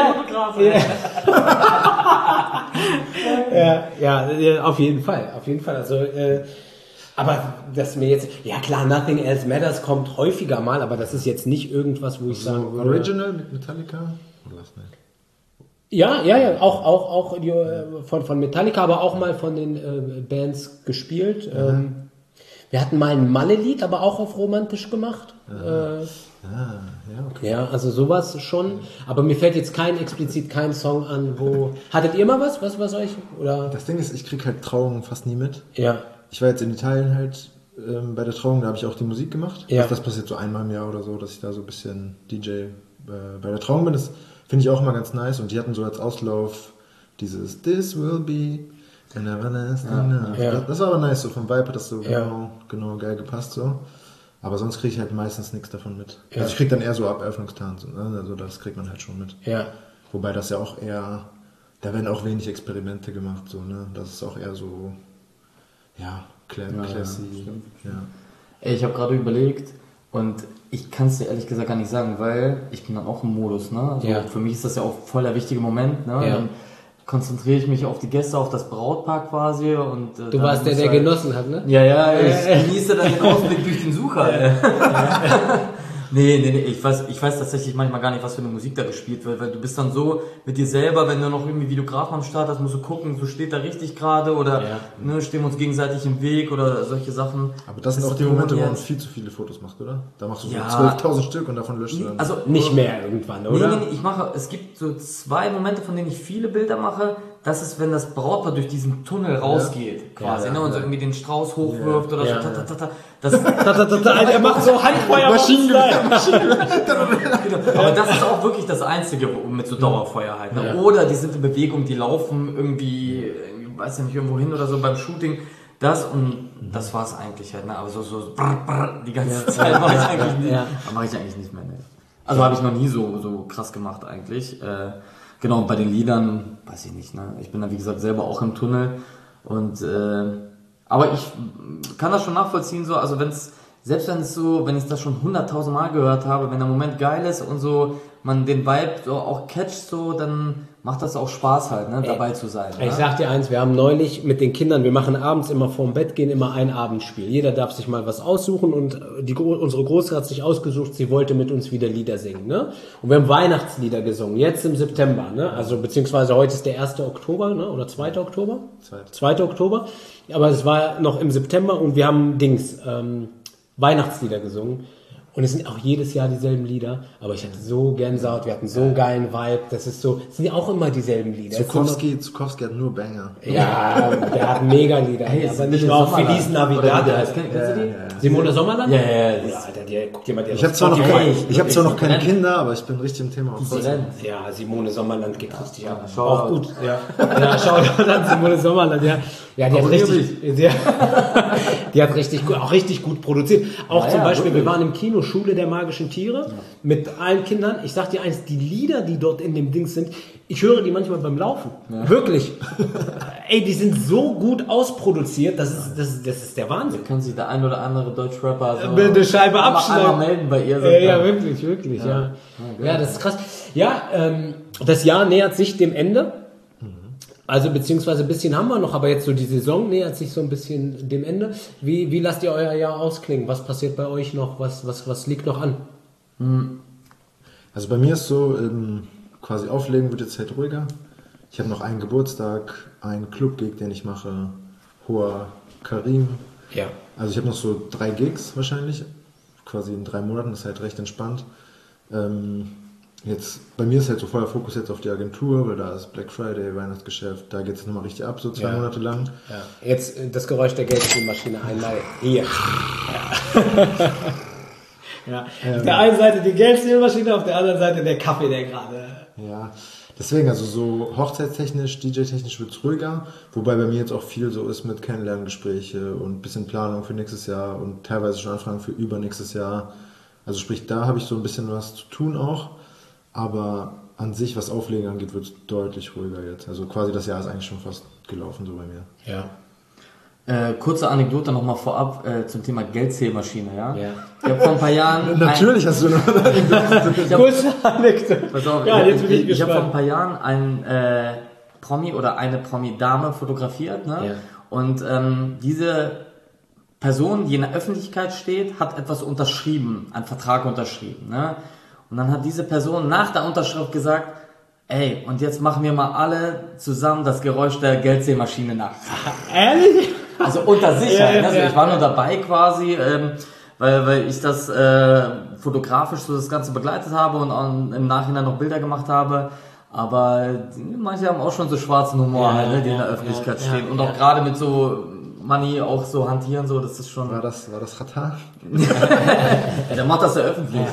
ja, auf jeden Fall. Also, aber dass mir jetzt, ja klar, Nothing Else Matters kommt häufiger mal, aber das ist jetzt nicht irgendwas, wo ich sagen würde. Original mit Metallica? Oder was nicht? Ja, auch die, von Metallica, aber auch mal von den Bands gespielt. Wir hatten mal ein Malle-Lied, aber auch auf romantisch gemacht. Okay. Ja, also sowas schon. Aber mir fällt jetzt explizit kein Song an, wo... Hattet ihr mal was euch? Oder? Das Ding ist, ich krieg halt Trauungen fast nie mit. Ja. Ich war jetzt in Italien halt bei der Trauung, da habe ich auch die Musik gemacht. Ja. Das passiert so einmal im Jahr oder so, dass ich da so ein bisschen DJ bei der Trauung bin. Das finde ich auch immer ganz nice. Und die hatten so als Auslauf dieses This will be an everlasting love. Ja. Das war aber nice, so vom Vibe hat das so genau geil gepasst so. Aber sonst kriege ich halt meistens nichts davon mit. Ja. Also ich kriege dann eher so Eröffnungstanz, ne? Also das kriegt man halt schon mit. Ja. Wobei das ja auch eher, da werden auch wenig Experimente gemacht, so, ne? Das ist auch eher so, classy. Ja. Ey, ich habe gerade überlegt und ich kann es dir ehrlich gesagt gar nicht sagen, weil ich bin dann auch im Modus, ne? Also für mich ist das ja auch voll der wichtige Moment, ne? Ja. Dann konzentriere ich mich auf die Gäste, auf das Brautpaar quasi und du warst der genossen hat, ne? Ja, ich genieße dann den Ausblick durch den Sucher. Nee, ich weiß tatsächlich manchmal gar nicht, was für eine Musik da gespielt wird, weil du bist dann so mit dir selber, wenn du noch irgendwie Videografen am Start hast, musst du gucken, so steht da richtig gerade oder stehen wir uns gegenseitig im Weg oder solche Sachen. Aber das sind auch die Momente, wo man viel zu viele Fotos macht, oder? Da machst du so 12.000 Stück und davon löscht du dann. Also nicht mehr irgendwann, oder? Nee, es gibt so 2 Momente, von denen ich viele Bilder mache. Das ist, wenn das Brautpaar durch diesen Tunnel rausgeht, quasi, und so irgendwie den Strauß hochwirft oder so. Er macht so Handfeuer. Genau. Aber das ist auch wirklich das Einzige mit so Dauerfeuer halt. Ne? Oder die sind in Bewegung, die laufen irgendwie, weiß ja nicht, irgendwo hin oder so beim Shooting. Das war's eigentlich halt. Ne? Aber so die ganze Zeit mache ich eigentlich nicht. Mache ich eigentlich nicht mehr. Ne? Also habe ich noch nie so krass gemacht eigentlich. Genau, bei den Liedern, weiß ich nicht. Ne? Ich bin da wie gesagt selber auch im Tunnel. Aber ich kann das schon nachvollziehen, so, also wenn ich das schon 100.000 Mal gehört habe, wenn der Moment geil ist und so, man den Vibe so auch catcht, so, dann macht das auch Spaß halt, ne, dabei zu sein. Ich sag dir eins, wir haben neulich mit den Kindern, wir machen abends immer vorm Bett gehen immer ein Abendspiel. Jeder darf sich mal was aussuchen und unsere Große hat sich ausgesucht, sie wollte mit uns wieder Lieder singen, ne? Und wir haben Weihnachtslieder gesungen, jetzt im September, ne? Also, beziehungsweise heute ist der 1. Oktober, ne? Oder 2. Oktober? 2. Oktober. Aber es war noch im September und wir haben Weihnachtslieder gesungen. Und es sind auch jedes Jahr dieselben Lieder, aber ich hatte so Gänsehaut, wir hatten so einen geilen Vibe, es sind ja auch immer dieselben Lieder. Zukowski hat nur Banger. Ja, der hat mega Lieder. Hey, aber nicht nur auch Feliz Navidad. Kennst du die? Simone Sommerland? Ja. Guck dir mal die Ich habe zwar noch keine Kinder, aber ich bin richtig im Thema. Ja, Simone Sommerland geht richtig ab. Auch gut. Ja, schau dann Simone Sommerland, ja. Ja, die hat richtig gut produziert. Auch zum Beispiel, wir waren im Kino Schule der magischen Tiere mit allen Kindern. Ich sag dir eins, die Lieder, die dort in dem Ding sind, ich höre die manchmal beim Laufen. Ja. Wirklich. Ey, die sind so gut ausproduziert, das ist der Wahnsinn. Kann sich der ein oder andere Deutsch-Rapper so eine Scheibe abschneiden. Einmal melden bei ihr. Ja, wirklich, ja. Ja, das ist krass. Ja, das Jahr nähert sich dem Ende. Also beziehungsweise ein bisschen haben wir noch, aber jetzt so die Saison nähert sich so ein bisschen dem Ende. Wie lasst ihr euer Jahr ausklingen? Was passiert bei euch noch? Was liegt noch an? Also bei mir ist so, quasi Auflegen wird jetzt halt ruhiger. Ich habe noch einen Geburtstag, einen Club-Gig, den ich mache, Hoher Karim. Ja. Also ich habe noch so 3 Gigs wahrscheinlich, quasi in 3 Monaten, das ist halt recht entspannt. Jetzt, bei mir ist halt so voller Fokus jetzt auf die Agentur, weil da ist Black Friday, Weihnachtsgeschäft, da geht es nochmal richtig ab, so 2 Monate lang. Ja. Jetzt das Geräusch der Geldspielmaschine einmal hier. Ja. Auf der einen Seite die Geldspielmaschine, auf der anderen Seite der Kaffee, der gerade... Ja, deswegen, also so hochzeitstechnisch, DJ-technisch wird es ruhiger, wobei bei mir jetzt auch viel so ist mit Kennenlerngespräche und ein bisschen Planung für nächstes Jahr und teilweise schon Anfragen für übernächstes Jahr. Also sprich, da habe ich so ein bisschen was zu tun auch, aber an sich, was Auflegen angeht, wird es deutlich ruhiger jetzt. Also quasi das Jahr ist eigentlich schon fast gelaufen so bei mir. Ja. Kurze Anekdote nochmal vorab zum Thema Geldzählmaschine, ja? Ich habe vor ein paar Jahren... Natürlich hast du noch eine Anekdote. Kurze Anekdote. Pass auf, Ja, jetzt bin ich ich habe vor gespannt. ein paar Jahren einen Promi oder eine Promi-Dame fotografiert, ne? Ja. Und diese Person, die in der Öffentlichkeit steht, hat etwas unterschrieben, einen Vertrag unterschrieben, ne? Und dann hat diese Person nach der Unterschrift gesagt, ey, und jetzt machen wir mal alle zusammen das Geräusch der Geldzählmaschine nach. Ehrlich? Also unter sich Ja, halt, ja, ne? Also ja. ich war nur dabei quasi, weil ich das fotografisch so das Ganze begleitet habe und auch im Nachhinein noch Bilder gemacht habe. Aber manche haben auch schon so schwarzen Humor, Ja, halt, ne, die in ja, der Öffentlichkeit ja, stehen. ja, und ja. auch gerade mit so Money auch so hantieren, so, das ist schon... War das Ratar? Ja, der macht das ja öffentlich.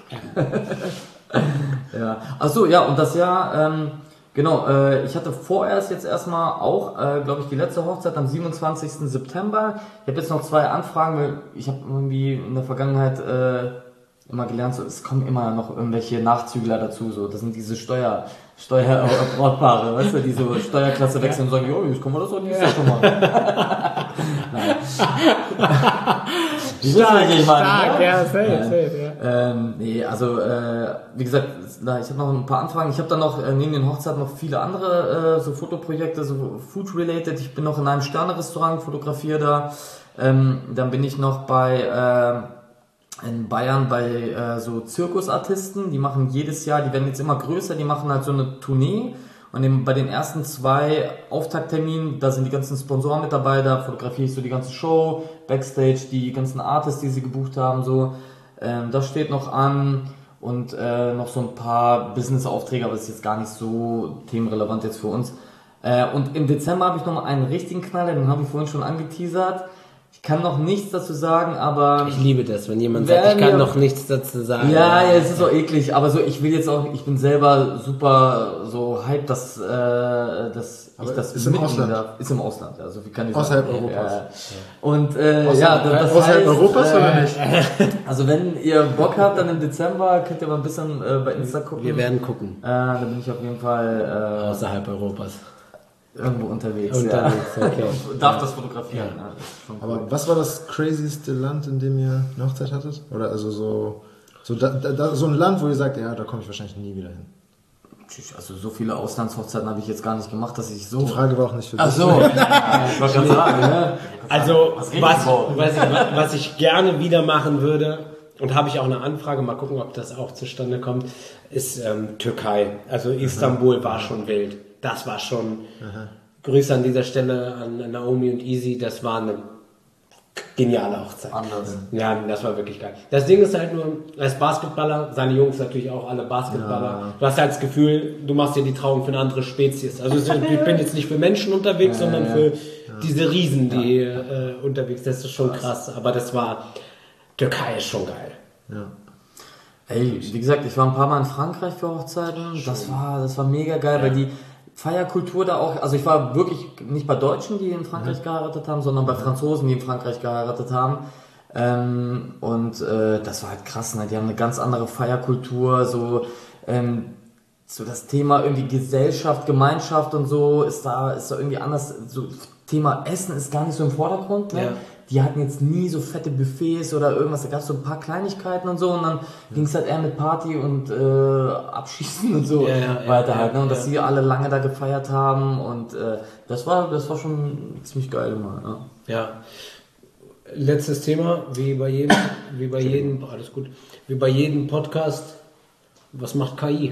Ja. Achso, ja, und das Jahr, genau, ich hatte vorerst jetzt erstmal auch, glaube ich, die letzte Hochzeit am 27. September. Ich habe jetzt noch 2 Anfragen, weil ich habe irgendwie in der Vergangenheit immer gelernt, so, es kommen immer noch irgendwelche Nachzügler dazu, so, das sind diese Steuerbrautpaare, weißt du, die so Steuerklasse wechseln und sagen, jo, jetzt können wir das auch dieses Jahr schon mal. Nein. Die wissen, was ich meine, Stark, ne? ja, safe, ja. Nee, also wie gesagt, ich habe noch ein paar Anfragen. Ich habe dann noch neben den Hochzeiten noch viele andere so Fotoprojekte, so Food-related. Ich bin noch in einem Sterne-Restaurant, fotografiere da. Dann bin ich noch in Bayern bei so Zirkusartisten. Die machen jedes Jahr, die werden jetzt immer größer, die machen halt so eine Tournee. Und bei den ersten 2 Auftaktterminen, da sind die ganzen Sponsoren mit dabei, da fotografiere ich so die ganze Show, Backstage, die ganzen Artists, die sie gebucht haben, so. Das steht noch an und noch so ein paar Business-Aufträge, aber das ist jetzt gar nicht so themenrelevant jetzt für uns. Und im Dezember habe ich noch mal einen richtigen Knaller, den habe ich vorhin schon angeteasert. Ich kann noch nichts dazu sagen, aber... Ich liebe das, wenn jemand sagt, ich kann noch nichts dazu sagen. Ja, es ist auch eklig, aber so, ich bin selber super so hyped, dass ich das ist im mitnehmen Ausland. darf. Ist im Ausland, also wie kann ich Außerhalb sagen? Europas. Ja. Und das Außerhalb heißt, Europas oder nicht? Also wenn ihr Bock habt, dann im Dezember könnt ihr mal ein bisschen bei Insta gucken. Wir werden gucken. Da bin ich auf jeden Fall Außerhalb Europas. irgendwo unterwegs. Unterwegs, okay. Und darf das fotografieren. Ja, das ist schon cool. Aber was war das crazyste Land, in dem ihr eine Hochzeit hattet? Oder also so ein Land, wo ihr sagt, ja, da komme ich wahrscheinlich nie wieder hin. Also so viele Auslandshochzeiten habe ich jetzt gar nicht gemacht, dass ich so... Die Frage war auch nicht für dich. Ach so. Ich wollte gerade sagen, ne? Also, Was geht denn so? was ich gerne wieder machen würde, und habe ich auch eine Anfrage, mal gucken, ob das auch zustande kommt, ist Türkei. Also Istanbul war schon wild. Das war schon... Grüße an dieser Stelle an Naomi und Easy, das war eine geniale Hochzeit. Anders. Ja, das war wirklich geil. Das Ding ist halt nur, als Basketballer, seine Jungs natürlich auch alle Basketballer, Ja. du hast halt das Gefühl, du machst dir die Trauung für eine andere Spezies. Also ich bin jetzt nicht für Menschen unterwegs, sondern für diese Riesen, die unterwegs sind. Das ist schon krass. Aber Türkei ist schon geil. Ja. Ey, wie gesagt, ich war ein paar Mal in Frankreich für Hochzeiten. Das war mega geil, weil die Feierkultur da auch, also ich war wirklich nicht bei Deutschen, die in Frankreich geheiratet haben, sondern bei Franzosen, die in Frankreich geheiratet haben. Das war halt krass, ne? Die haben eine ganz andere Feierkultur, so das Thema irgendwie Gesellschaft, Gemeinschaft und so ist da irgendwie anders. So Thema Essen ist gar nicht so im Vordergrund, ne? Ja. Die hatten jetzt nie so fette Buffets oder irgendwas, da gab es so ein paar Kleinigkeiten und so und dann ging es halt eher mit Party und Abschießen und so weiter halt, ne? Und dass sie alle lange da gefeiert haben und das war schon ziemlich geil immer, ne? Ja. Letztes Thema, wie bei jedem Podcast, was macht KI?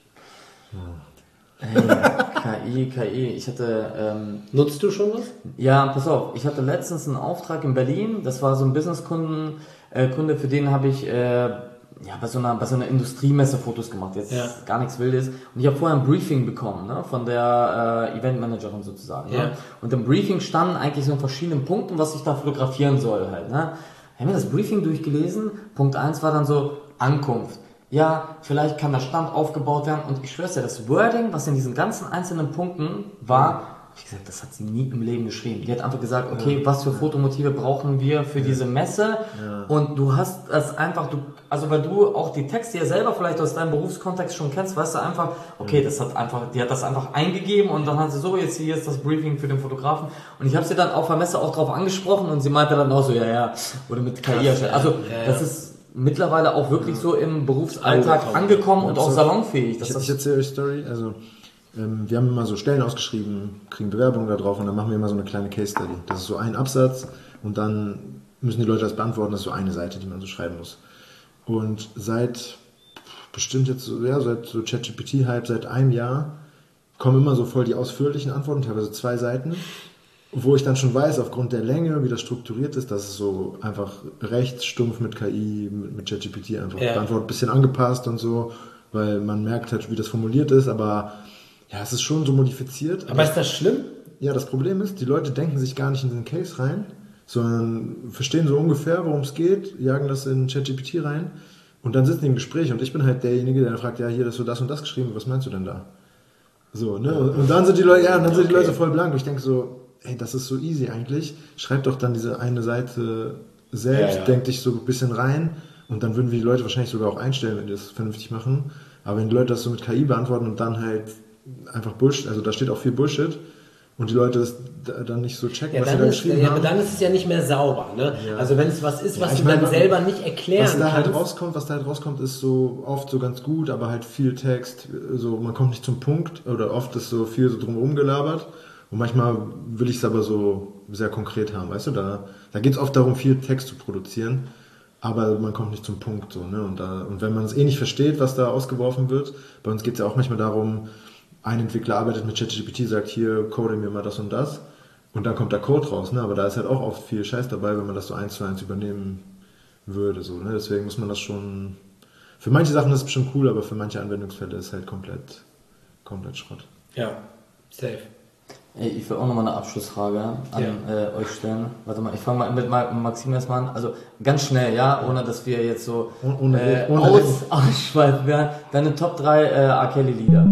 KI, ich hatte... Nutzt du schon was? Ja, pass auf, ich hatte letztens einen Auftrag in Berlin, das war so ein Businesskunde, für den habe ich bei so einer Industriemesse Fotos gemacht, jetzt gar nichts Wildes. Und ich habe vorher ein Briefing bekommen, ne, von der Eventmanagerin sozusagen. Ne? Und im Briefing standen eigentlich so in verschiedenen Punkten, was ich da fotografieren soll halt. Ne? Ich habe mir das Briefing durchgelesen. Punkt 1 war dann so Ankunft. Ja, vielleicht kann der Stand aufgebaut werden. Und ich schwör's dir, das Wording, was in diesen ganzen einzelnen Punkten war, wie gesagt, das hat sie nie im Leben geschrieben. Die hat einfach gesagt, okay, was für Fotomotive brauchen wir für diese Messe? Und du hast das einfach, also weil du auch die Texte ja selber vielleicht aus deinem Berufskontext schon kennst, weißt du einfach, okay, die hat das einfach eingegeben und dann hat sie so, jetzt hier ist das Briefing für den Fotografen. Und ich habe sie dann auf der Messe auch drauf angesprochen und sie meinte dann auch so, oder mit KI erstellt. Also das ist mittlerweile auch wirklich so im Berufsalltag angekommen und auch salonfähig. Ich erzähle euch Story, also wir haben immer so Stellen ausgeschrieben, kriegen Bewerbungen da drauf und dann machen wir immer so eine kleine Case Study. Das ist so ein Absatz und dann müssen die Leute das beantworten, das ist so eine Seite, die man so schreiben muss. Und seit seit so ChatGPT-Hype, seit einem Jahr, kommen immer so voll die ausführlichen Antworten, teilweise 2 Seiten, wo ich dann schon weiß, aufgrund der Länge, wie das strukturiert ist, dass es so einfach recht stumpf mit KI, mit ChatGPT einfach beantwortet, ein bisschen angepasst und so, weil man merkt halt, wie das formuliert ist, aber ja, es ist schon so modifiziert. Aber ist das schlimm? Ja, das Problem ist, die Leute denken sich gar nicht in den Case rein, sondern verstehen so ungefähr, worum es geht, jagen das in ChatGPT rein und dann sitzen die im Gespräch und ich bin halt derjenige, der fragt, ja, hier hast du das und das geschrieben, was meinst du denn da? So, ne? Und dann sind die Leute, voll blank. Und ich denke so, ey, das ist so easy eigentlich. Schreib doch dann diese eine Seite selbst, denk dich so ein bisschen rein und dann würden wir die Leute wahrscheinlich sogar auch einstellen, wenn die das vernünftig machen. Aber wenn die Leute das so mit KI beantworten und dann halt einfach Bullshit, also da steht auch viel Bullshit und die Leute das dann nicht so checken, was sie da geschrieben haben. Aber dann ist es ja nicht mehr sauber, ne? Ja. Also wenn es was ist, was du dann selber nicht erklären kannst. Was da halt rauskommt, ist so oft so ganz gut, aber halt viel Text, so man kommt nicht zum Punkt oder oft ist so viel so drumherum gelabert und manchmal will ich es aber so sehr konkret haben, weißt du, da geht es oft darum, viel Text zu produzieren, aber man kommt nicht zum Punkt, so, ne? Und wenn man es nicht versteht, was da ausgeworfen wird, bei uns geht es ja auch manchmal darum, ein Entwickler arbeitet mit ChatGPT, sagt hier, code mir mal das und das und dann kommt der Code raus, ne? Aber da ist halt auch oft viel Scheiß dabei, wenn man das so 1:1 übernehmen würde, so, ne? Deswegen muss man das schon, für manche Sachen ist es bestimmt cool, aber für manche Anwendungsfälle ist es halt komplett Schrott. Ja, safe. Ey, ich will auch nochmal eine Abschlussfrage an euch stellen. Warte mal, ich fange mal mit Maxim erstmal an. Also ganz schnell, ja, ohne dass wir jetzt so ausschweifen werden. Deine Top 3 R. Kelly-Lieder.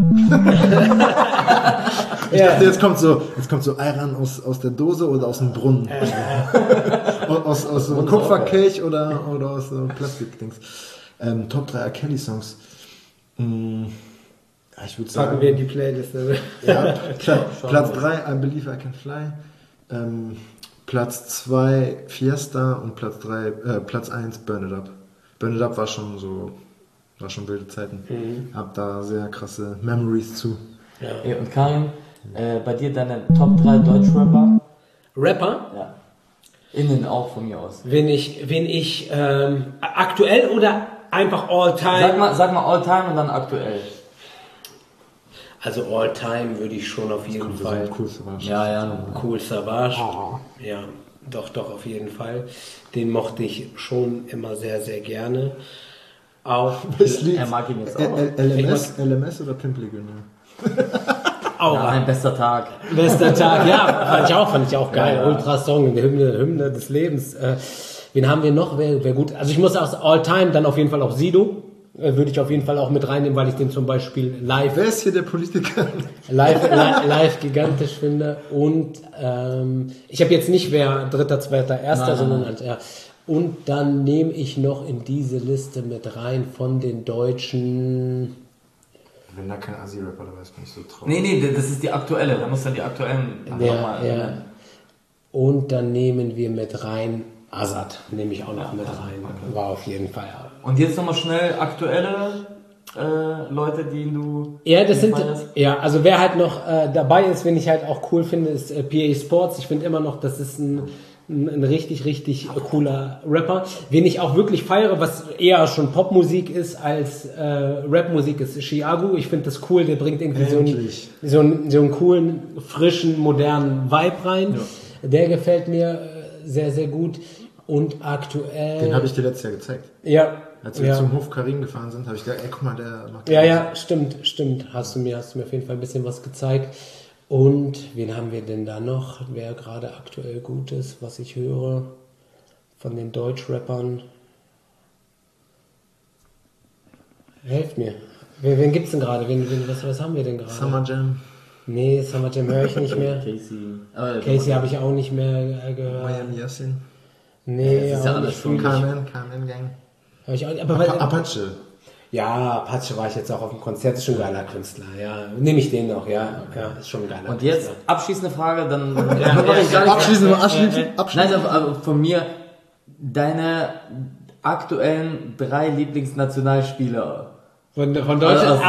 Ich dachte, jetzt kommt so Ayran aus der Dose oder aus dem Brunnen. aus so einem Kupferkelch oder aus so Plastikdings. Top 3 R. Kelly-Songs. Ich würde sagen, packen wir in die Playlist. Ja, Platz 3, I Believe I Can Fly. Platz 2, Fiesta und Platz 1, Burn It Up. Burn It Up war schon wilde Zeiten. Hab da sehr krasse Memories zu. Ja. Hey, und Karin, bei dir deine Top 3 Deutschrapper? Rapper? Ja. Innen auch von mir aus. Wen ich aktuell oder einfach all time? Sag mal all time und dann aktuell. Also all time würde ich schon auf jeden Fall. Cool Savage. Ja. Cool Savage. Ja, doch, auf jeden Fall. Den mochte ich schon immer sehr, sehr gerne. Auch. Er mag ihn jetzt auch. LMS oder Pimply Günne? Nein, bester Tag. Bester Tag, ja, fand ich auch geil. Ja. Ultra Song, Hymne des Lebens. Wen haben wir noch? Wer gut. Also ich muss auch all time dann auf jeden Fall auch Sido. Würde ich auf jeden Fall auch mit reinnehmen, weil ich den zum Beispiel live... Wer ist hier der Politiker? Live gigantisch finde. Und ich habe jetzt nicht wer Dritter, Zweiter, Erster, sondern als und dann nehme ich noch in diese Liste mit rein von den Deutschen... Wenn da kein Asi-Rapper dabei ist, bin ich so traurig. Nee, das ist die aktuelle. Da muss dann die aktuellen... Ja. Und dann nehmen wir mit rein... Azad nehme ich auch noch mit rein. Okay. War auf jeden Fall. Und jetzt nochmal schnell aktuelle Leute, die du... Ja, das sind... Ja, also wer halt noch dabei ist, wen ich halt auch cool finde, ist PA Sports. Ich finde immer noch, das ist ein richtig, richtig cooler Rapper. Wen ich auch wirklich feiere, was eher schon Popmusik ist als Rapmusik, ist Chiago. Ich finde das cool, der bringt irgendwie so einen coolen, frischen, modernen Vibe rein. Ja. Der gefällt mir sehr, sehr gut. Und aktuell... Den habe ich dir letztes Jahr gezeigt. Ja. Als wir zum Hof Karim gefahren sind, habe ich gesagt, ey, guck mal, der macht Ja, stimmt. Hast du mir auf jeden Fall ein bisschen was gezeigt. Und wen haben wir denn da noch, wer gerade aktuell gut ist, was ich höre von den Deutschrappern? Helft mir. Wen gibt's denn gerade? Was haben wir denn gerade? Summer Jam. Nee, Summer Jam höre ich nicht mehr. Casey habe ich auch nicht mehr gehört. Miami Yassin. Nee, das ist ja alles schon KMN Gang. Hab ich auch nicht. Aber Apache. Ja, Apache war ich jetzt auch auf dem Konzert, ist schon ein geiler Künstler, ja. Nehme ich den noch, ja, ist schon ein geiler Und Künstler. jetzt abschließende Frage, dann... Abschließend. Nein, aber von mir, deine aktuellen 3 Lieblingsnationalspieler. Von Deutschland?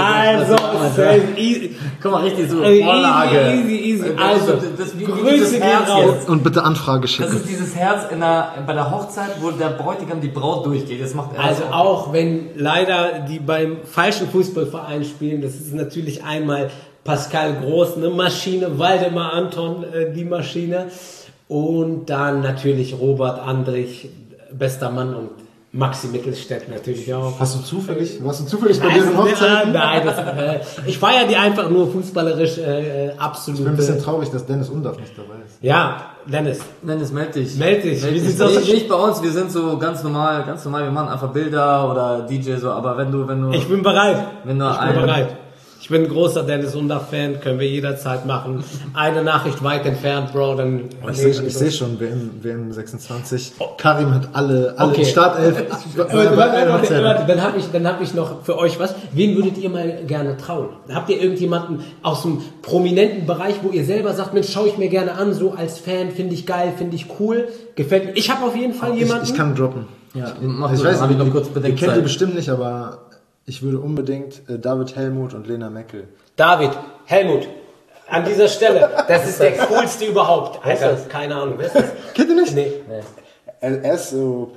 Guck mal, richtig so Vorlage. Easy. Also, Grüße gehen raus. Und bitte Anfrage schicken. Das ist dieses Herz bei der Hochzeit, wo der Bräutigam die Braut durchgeht. Das macht er Also auch wenn leider die beim falschen Fußballverein spielen, das ist natürlich einmal Pascal Groß, eine Maschine, Waldemar Anton, die Maschine, und dann natürlich Robert Andrich, bester Mann, und Maxi Mittelstädt natürlich auch. Warst du zufällig bei deren Hochzeit? Nein, ich feiere die einfach nur fußballerisch absolut. Ich bin ein bisschen traurig, dass Dennis Undaff nicht dabei ist. Ja, Dennis, meld dich. Wie sieht's aus? Nicht bei uns, wir sind so ganz normal, wir machen einfach Bilder oder DJ so, aber wenn du... Ich bin bereit. Ich bin bereit. Ich bin ein großer Dennis Undaff-Fan, können wir jederzeit machen. Eine Nachricht weit entfernt, Bro, dann... Ich sehe schon, WM 26. Karim hat alle Startelf. Warte, dann hab ich noch für euch was. Wen würdet ihr mal gerne trauen? Habt ihr irgendjemanden aus dem prominenten Bereich, wo ihr selber sagt, Mensch, schaue ich mir gerne an, so als Fan, finde ich geil, finde ich cool, gefällt mir. Ich habe auf jeden Fall jemanden... Ich kann droppen. Ja, ich weiß nicht, noch kurz ihr kennt die bestimmt nicht, aber... Ich würde unbedingt David Helmut und Lena Meckel. David, Helmut, an dieser Stelle, das ist der coolste überhaupt. Alter, keine Ahnung, wer ist das? Kennt ihr nicht? Nee. Er ist so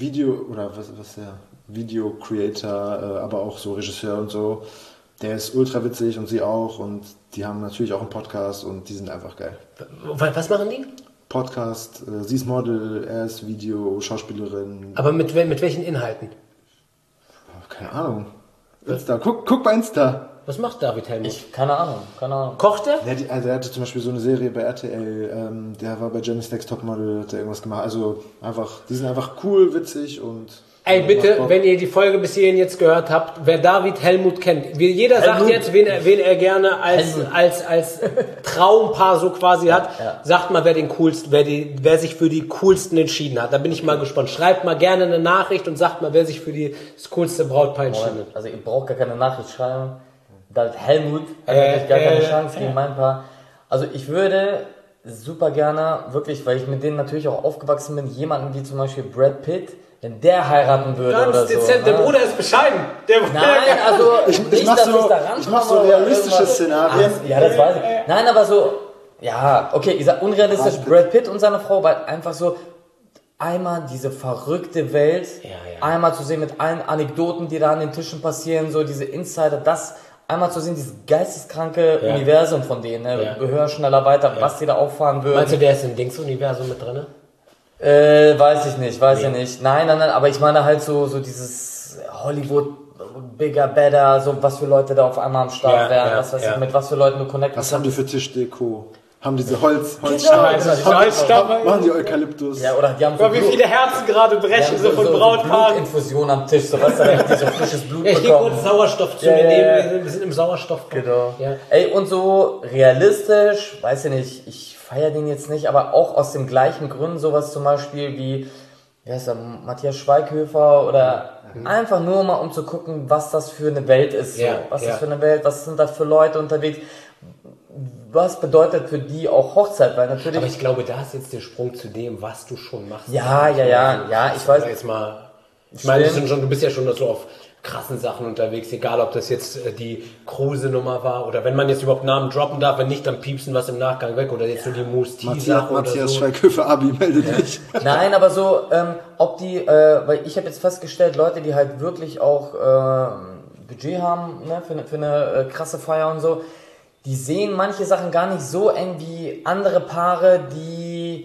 Video-Creator, aber auch so Regisseur und so. Der ist ultra witzig und sie auch, und die haben natürlich auch einen Podcast und die sind einfach geil. Was machen die? Podcast, sie ist Model, er ist Schauspielerin. Aber mit welchen Inhalten? Keine Ahnung. Insta. Guck bei Insta. Was macht David Helmut? Keine Ahnung. Kocht er? Er hatte zum Beispiel so eine Serie bei RTL, der war bei Jenny's Next Topmodel, hat er irgendwas gemacht. Also die sind einfach cool, witzig und... Ey, bitte, wenn ihr die Folge bis hierhin jetzt gehört habt, wer David Helmut kennt, jeder sagt jetzt, wen er gerne als Traumpaar so quasi hat, sagt mal, wer sich für die coolsten entschieden hat. Da bin ich mal gespannt. Schreibt mal gerne eine Nachricht und sagt mal, wer sich für das coolste Brautpaar entschieden hat. Also ihr braucht gar keine Nachricht schreiben. David Helmut hat natürlich gar keine Chance gegen mein Paar. Also ich würde super gerne, wirklich, weil ich mit denen natürlich auch aufgewachsen bin, jemanden wie zum Beispiel Brad Pitt, wenn der heiraten würde ganz oder dezent, so. Der Bruder ist bescheiden. Nein, also ich mach so realistische Szenarien. Ja, das weiß ich. Nein, aber so, ja, okay, ich sag unrealistisch Brad Pitt und seine Frau, weil einfach so einmal diese verrückte Welt, einmal zu sehen mit allen Anekdoten, die da an den Tischen passieren, so diese Insider, das einmal zu sehen, dieses geisteskranke Universum von denen, ne? Höher, schneller, weiter, was die da auffahren würden. Meinst du, der ist im Dings-Universum mit drin? Weiß ich nicht. Nein, aber ich meine halt so dieses Hollywood, bigger, better, so was für Leute da auf einmal am Start wären, mit was für Leuten du connecten kannst. Was haben die für Tischdeko? Haben diese Holzstammen? Machen die Eukalyptus? Ja, oder die haben so wie viele Herzen gerade brechen, so von Brautpaaren. Infusion am Tisch, so was da die so frisches Blut bekommen. Ich gehe kurz Sauerstoff zu mir nehmen, wir sind im Sauerstoff. Genau. Ja. Ey, und so realistisch, weiß ich nicht, ich feiere den jetzt nicht, aber auch aus dem gleichen Grund, sowas zum Beispiel wie, wie heißt der, Matthias Schweighöfer oder einfach nur mal um zu gucken, was das für eine Welt ist. So. Was ist das für eine Welt, was sind das für Leute unterwegs, was bedeutet für die auch Hochzeit, weil natürlich... Aber ich glaube, da ist jetzt der Sprung zu dem, was du schon machst. Ja, ich weiß. Jetzt mal, ich meine, du bist ja schon so auf krassen Sachen unterwegs, egal ob das jetzt die Kruse-Nummer war oder wenn man jetzt überhaupt Namen droppen darf, wenn nicht, dann piepsen was im Nachgang weg oder jetzt so die Moose-T-Sachen oder so. Matthias Schweighöfer, Abi, melde dich. Nein, aber so, ob die, weil ich habe jetzt festgestellt, Leute, die halt wirklich auch Budget haben, ne, für eine krasse Feier und so, die sehen manche Sachen gar nicht so eng wie andere Paare, die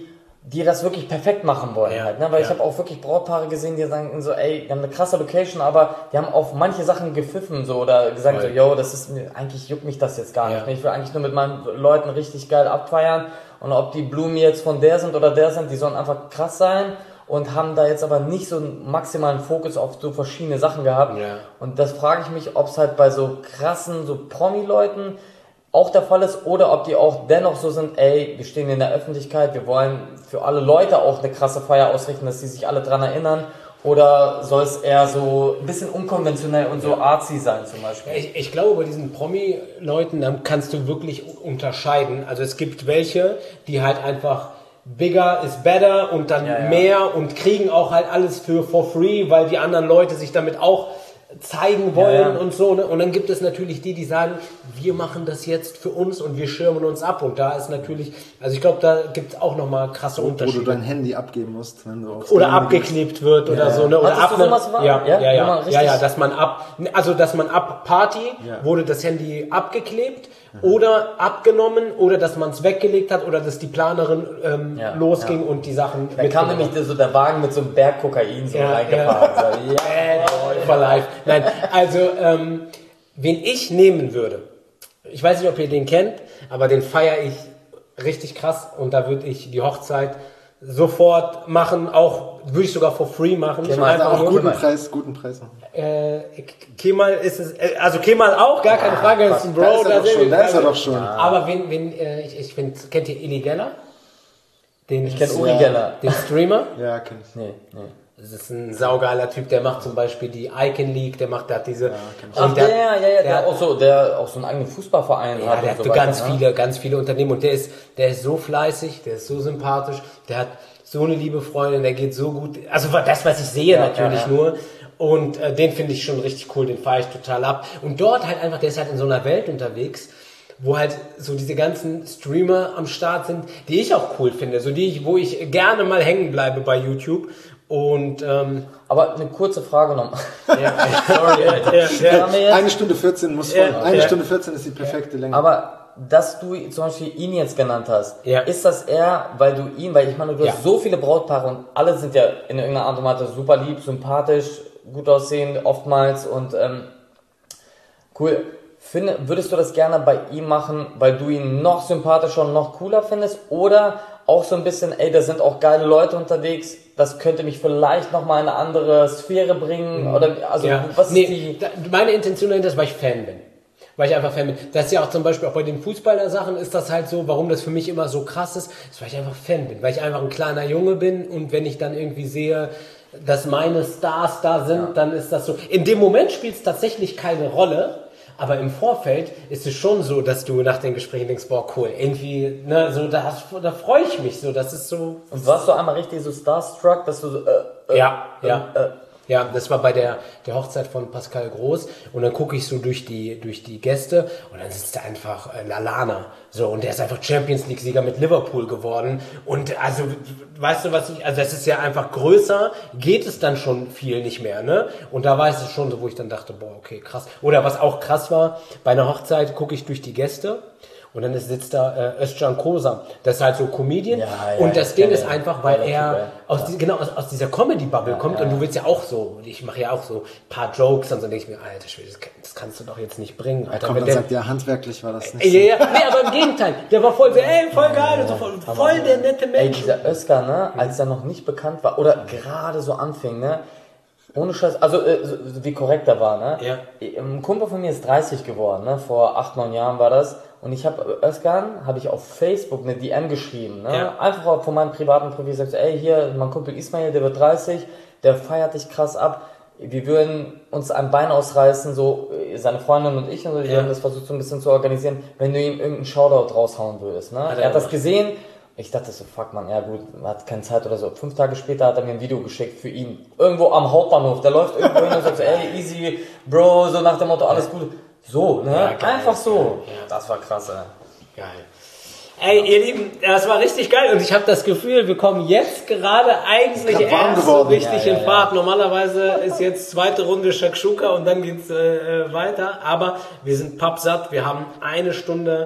die das wirklich perfekt machen wollen halt, ne? Weil ich Ja. habe auch wirklich Brautpaare gesehen, die sagen so, ey, wir haben eine krasse Location, aber die haben auf manche Sachen gepfiffen so oder gesagt so, yo, das ist mir, eigentlich juckt mich das jetzt gar nicht. Ich will eigentlich nur mit meinen Leuten richtig geil abfeiern und ob die Blumen jetzt von der sind oder der sind, die sollen einfach krass sein und haben da jetzt aber nicht so einen maximalen Fokus auf so verschiedene Sachen gehabt. Ja. Und das frage ich mich, ob es halt bei so krassen, so Promi-Leuten auch der Fall ist oder ob die auch dennoch so sind, ey, wir stehen in der Öffentlichkeit, wir wollen für alle Leute auch eine krasse Feier ausrichten, dass die sich alle dran erinnern, oder soll es eher so ein bisschen unkonventionell und so artsy sein zum Beispiel? Ich glaube, bei diesen Promi-Leuten, dann kannst du wirklich unterscheiden. Also es gibt welche, die halt einfach bigger is better und dann mehr und kriegen auch halt alles for free, weil die anderen Leute sich damit auch zeigen wollen und so, ne? Und dann gibt es natürlich die sagen, wir machen das jetzt für uns und wir schirmen uns ab, und da ist natürlich, also ich glaube, da gibt es auch nochmal krasse Unterschiede. Wo du dein Handy abgeben musst, wenn du aufs Oder Handy abgeklebt wird oder so, ne? Oder Hattest du sowas mal? Ja, dass man ab Party wurde das Handy abgeklebt oder abgenommen oder dass man es weggelegt hat oder dass die Planerin losging und die Sachen Da kam nämlich so der Wagen mit so einem Berg Kokain so reingefahren. So, for life. Nein, also wen ich nehmen würde, ich weiß nicht, ob ihr den kennt, aber den feiere ich richtig krass, und da würde ich die Hochzeit sofort machen, auch würde ich sogar for free machen. Auch guten Preis Kemal ist es, also Kemal auch, gar keine Frage, ist ein Bro. Da ist er doch schon. Aber ich finde, kennt ihr Eli Geller? Ich kenne Uri Geller. Den Streamer? Ja, kenn ich. Nee. Das ist ein saugeiler Typ, der macht zum Beispiel die Icon League, der hat diese... Ach, der auch so einen eigenen Fußballverein hat. Der und hat so ganz viele Unternehmen, und der ist so fleißig, der ist so sympathisch, der hat so eine liebe Freundin, der geht so gut, also das, was ich sehe natürlich nur, und den finde ich schon richtig cool, den fahre ich total ab. Und dort halt einfach, der ist halt in so einer Welt unterwegs, wo halt so diese ganzen Streamer am Start sind, die ich auch cool finde, so wo ich gerne mal hängen bleibe bei YouTube. Und aber eine kurze Frage noch. Sorry, Alter. 1 Stunde 14 muss voll. 1 Stunde 14 ist die perfekte Länge. Aber dass du zum Beispiel ihn jetzt genannt hast, ist das eher, weil ich meine, du hast so viele Brautpaare und alle sind ja in irgendeiner Art und Weise super lieb, sympathisch, gut aussehend oftmals und cool. Würdest du das gerne bei ihm machen, weil du ihn noch sympathischer und noch cooler findest, oder auch so ein bisschen, ey, da sind auch geile Leute unterwegs, das könnte mich vielleicht nochmal in eine andere Sphäre bringen, oder, also, was ist die... Meine Intention dahinter ist, weil ich Fan bin. Weil ich einfach Fan bin. Das ist ja auch zum Beispiel auch bei den Fußballer-Sachen ist das halt so, warum das für mich immer so krass ist weil ich einfach Fan bin. Weil ich einfach ein kleiner Junge bin, und wenn ich dann irgendwie sehe, dass meine Stars da sind, dann ist das so. In dem Moment spielt es tatsächlich keine Rolle, aber im Vorfeld ist es schon so, dass du nach den Gesprächen denkst, boah, cool, irgendwie, ne, so, da freue ich mich so, das ist so. Und warst du einmal richtig so starstruck, dass du so, Ja, das war bei der Hochzeit von Pascal Groß, und dann gucke ich so durch die Gäste, und dann sitzt da einfach Lallana, so, und der ist einfach Champions League Sieger mit Liverpool geworden, und also, weißt du also das ist ja einfach größer, geht es dann schon viel nicht mehr, ne, und da war es schon so, wo ich dann dachte, boah, okay, krass, oder was auch krass war, bei einer Hochzeit gucke ich durch die Gäste, und dann sitzt da Özcan Kosa, das ist halt so Comedian, und das Ding ist einfach, weil er aus dieser Comedy-Bubble kommt, und du willst ja auch so, ich mache ja auch so ein paar Jokes, und so denke ich mir, Alter Schwede, das kannst du doch jetzt nicht bringen. Alter, kommt und sagt, ja, handwerklich war das nicht so. Nee, aber im Gegenteil, der war voll so, voll geil, so voll der nette Mensch. Ey, dieser Özcan, ne, als er noch nicht bekannt war, oder gerade so anfing, ne, ohne Scheiß, also wie korrekt er war, ne? Ja. Ein Kumpel von mir ist 30 geworden, ne? Vor 8, 9 Jahren war das. Und ich habe Özcan, habe ich auf Facebook eine DM geschrieben, ne? Ja. Einfach von meinem privaten Profil gesagt, ey, hier, mein Kumpel Ismail, der wird 30, der feiert dich krass ab. Wir würden uns ein Bein ausreißen, so seine Freundin und ich, und so, die haben das versucht so ein bisschen zu organisieren, wenn du ihm irgendeinen Shoutout raushauen würdest, ne? Er hat das gesehen. Ich dachte so, fuck man, ja gut, man hat keine Zeit oder so. 5 Tage später hat er mir ein Video geschickt für ihn. Irgendwo am Hauptbahnhof. Der läuft irgendwo hin und sagt so, ey, easy, Bro, so nach dem Motto, alles gut. So, ne? Ja, geil. Einfach so. Ja. Das war krass, ey. Geil. Ey, ihr Lieben, das war richtig geil, und ich habe das Gefühl, wir kommen jetzt gerade eigentlich erst so richtig in Fahrt. Normalerweise ist jetzt zweite Runde Shakshuka und dann geht's weiter, aber wir sind pappsatt, wir haben 1 Stunde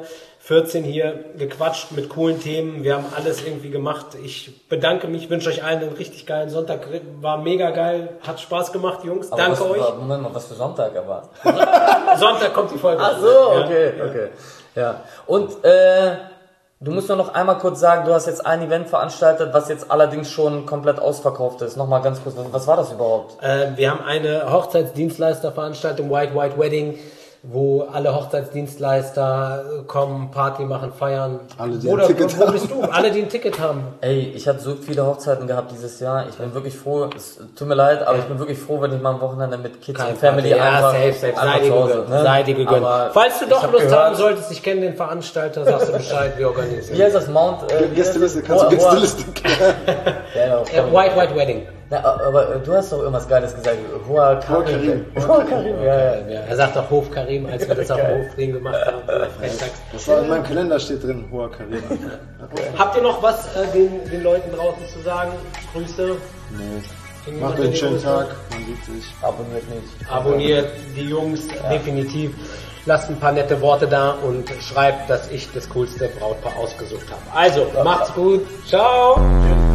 14 hier gequatscht mit coolen Themen. Wir haben alles irgendwie gemacht. Ich bedanke mich, wünsche euch allen einen richtig geilen Sonntag. War mega geil, hat Spaß gemacht, Jungs. Aber danke euch. Moment mal, was für Sonntag aber? Sonntag kommt die Folge. Ach so, okay. Ja. Und du musst nur noch einmal kurz sagen, du hast jetzt ein Event veranstaltet, was jetzt allerdings schon komplett ausverkauft ist. Nochmal ganz kurz, was war das überhaupt? Wir haben eine Hochzeitsdienstleisterveranstaltung, White Wedding, wo alle Hochzeitsdienstleister kommen, Party machen, feiern. Alle, die ein Ticket wo haben. bist du? Alle, die ein Ticket haben. Ey, ich habe so viele Hochzeiten gehabt dieses Jahr. Ich bin wirklich froh, es tut mir leid, aber ich bin wirklich froh, wenn ich mal am Wochenende mit Kids und Family einfach sei dir gegönnt. ne? Sei dir gegönnt. Aber Falls du doch hab Lust gehört- haben solltest, ich kenne den Veranstalter, sagst du Bescheid, wir organisieren. Wie heißt das? Mount? Gästeliste, kannst du Gästeliste Ja, White Wedding. Na, aber du hast doch irgendwas Geiles gesagt. Hoa Karim. Hoa Karim, ja. Er sagt doch Hof Karim, als wir das auf dem Hof drin gemacht haben. Das war in meinem Kalender steht drin, hoher Karriere. Habt ihr noch was den Leuten draußen zu sagen? Grüße. Nee. Macht einen schönen Tag, man sieht sich. Abonniert mich. Abonniert die Jungs, definitiv. Lasst ein paar nette Worte da und schreibt, dass ich das coolste Brautpaar ausgesucht habe. Also, macht's gut. Ciao.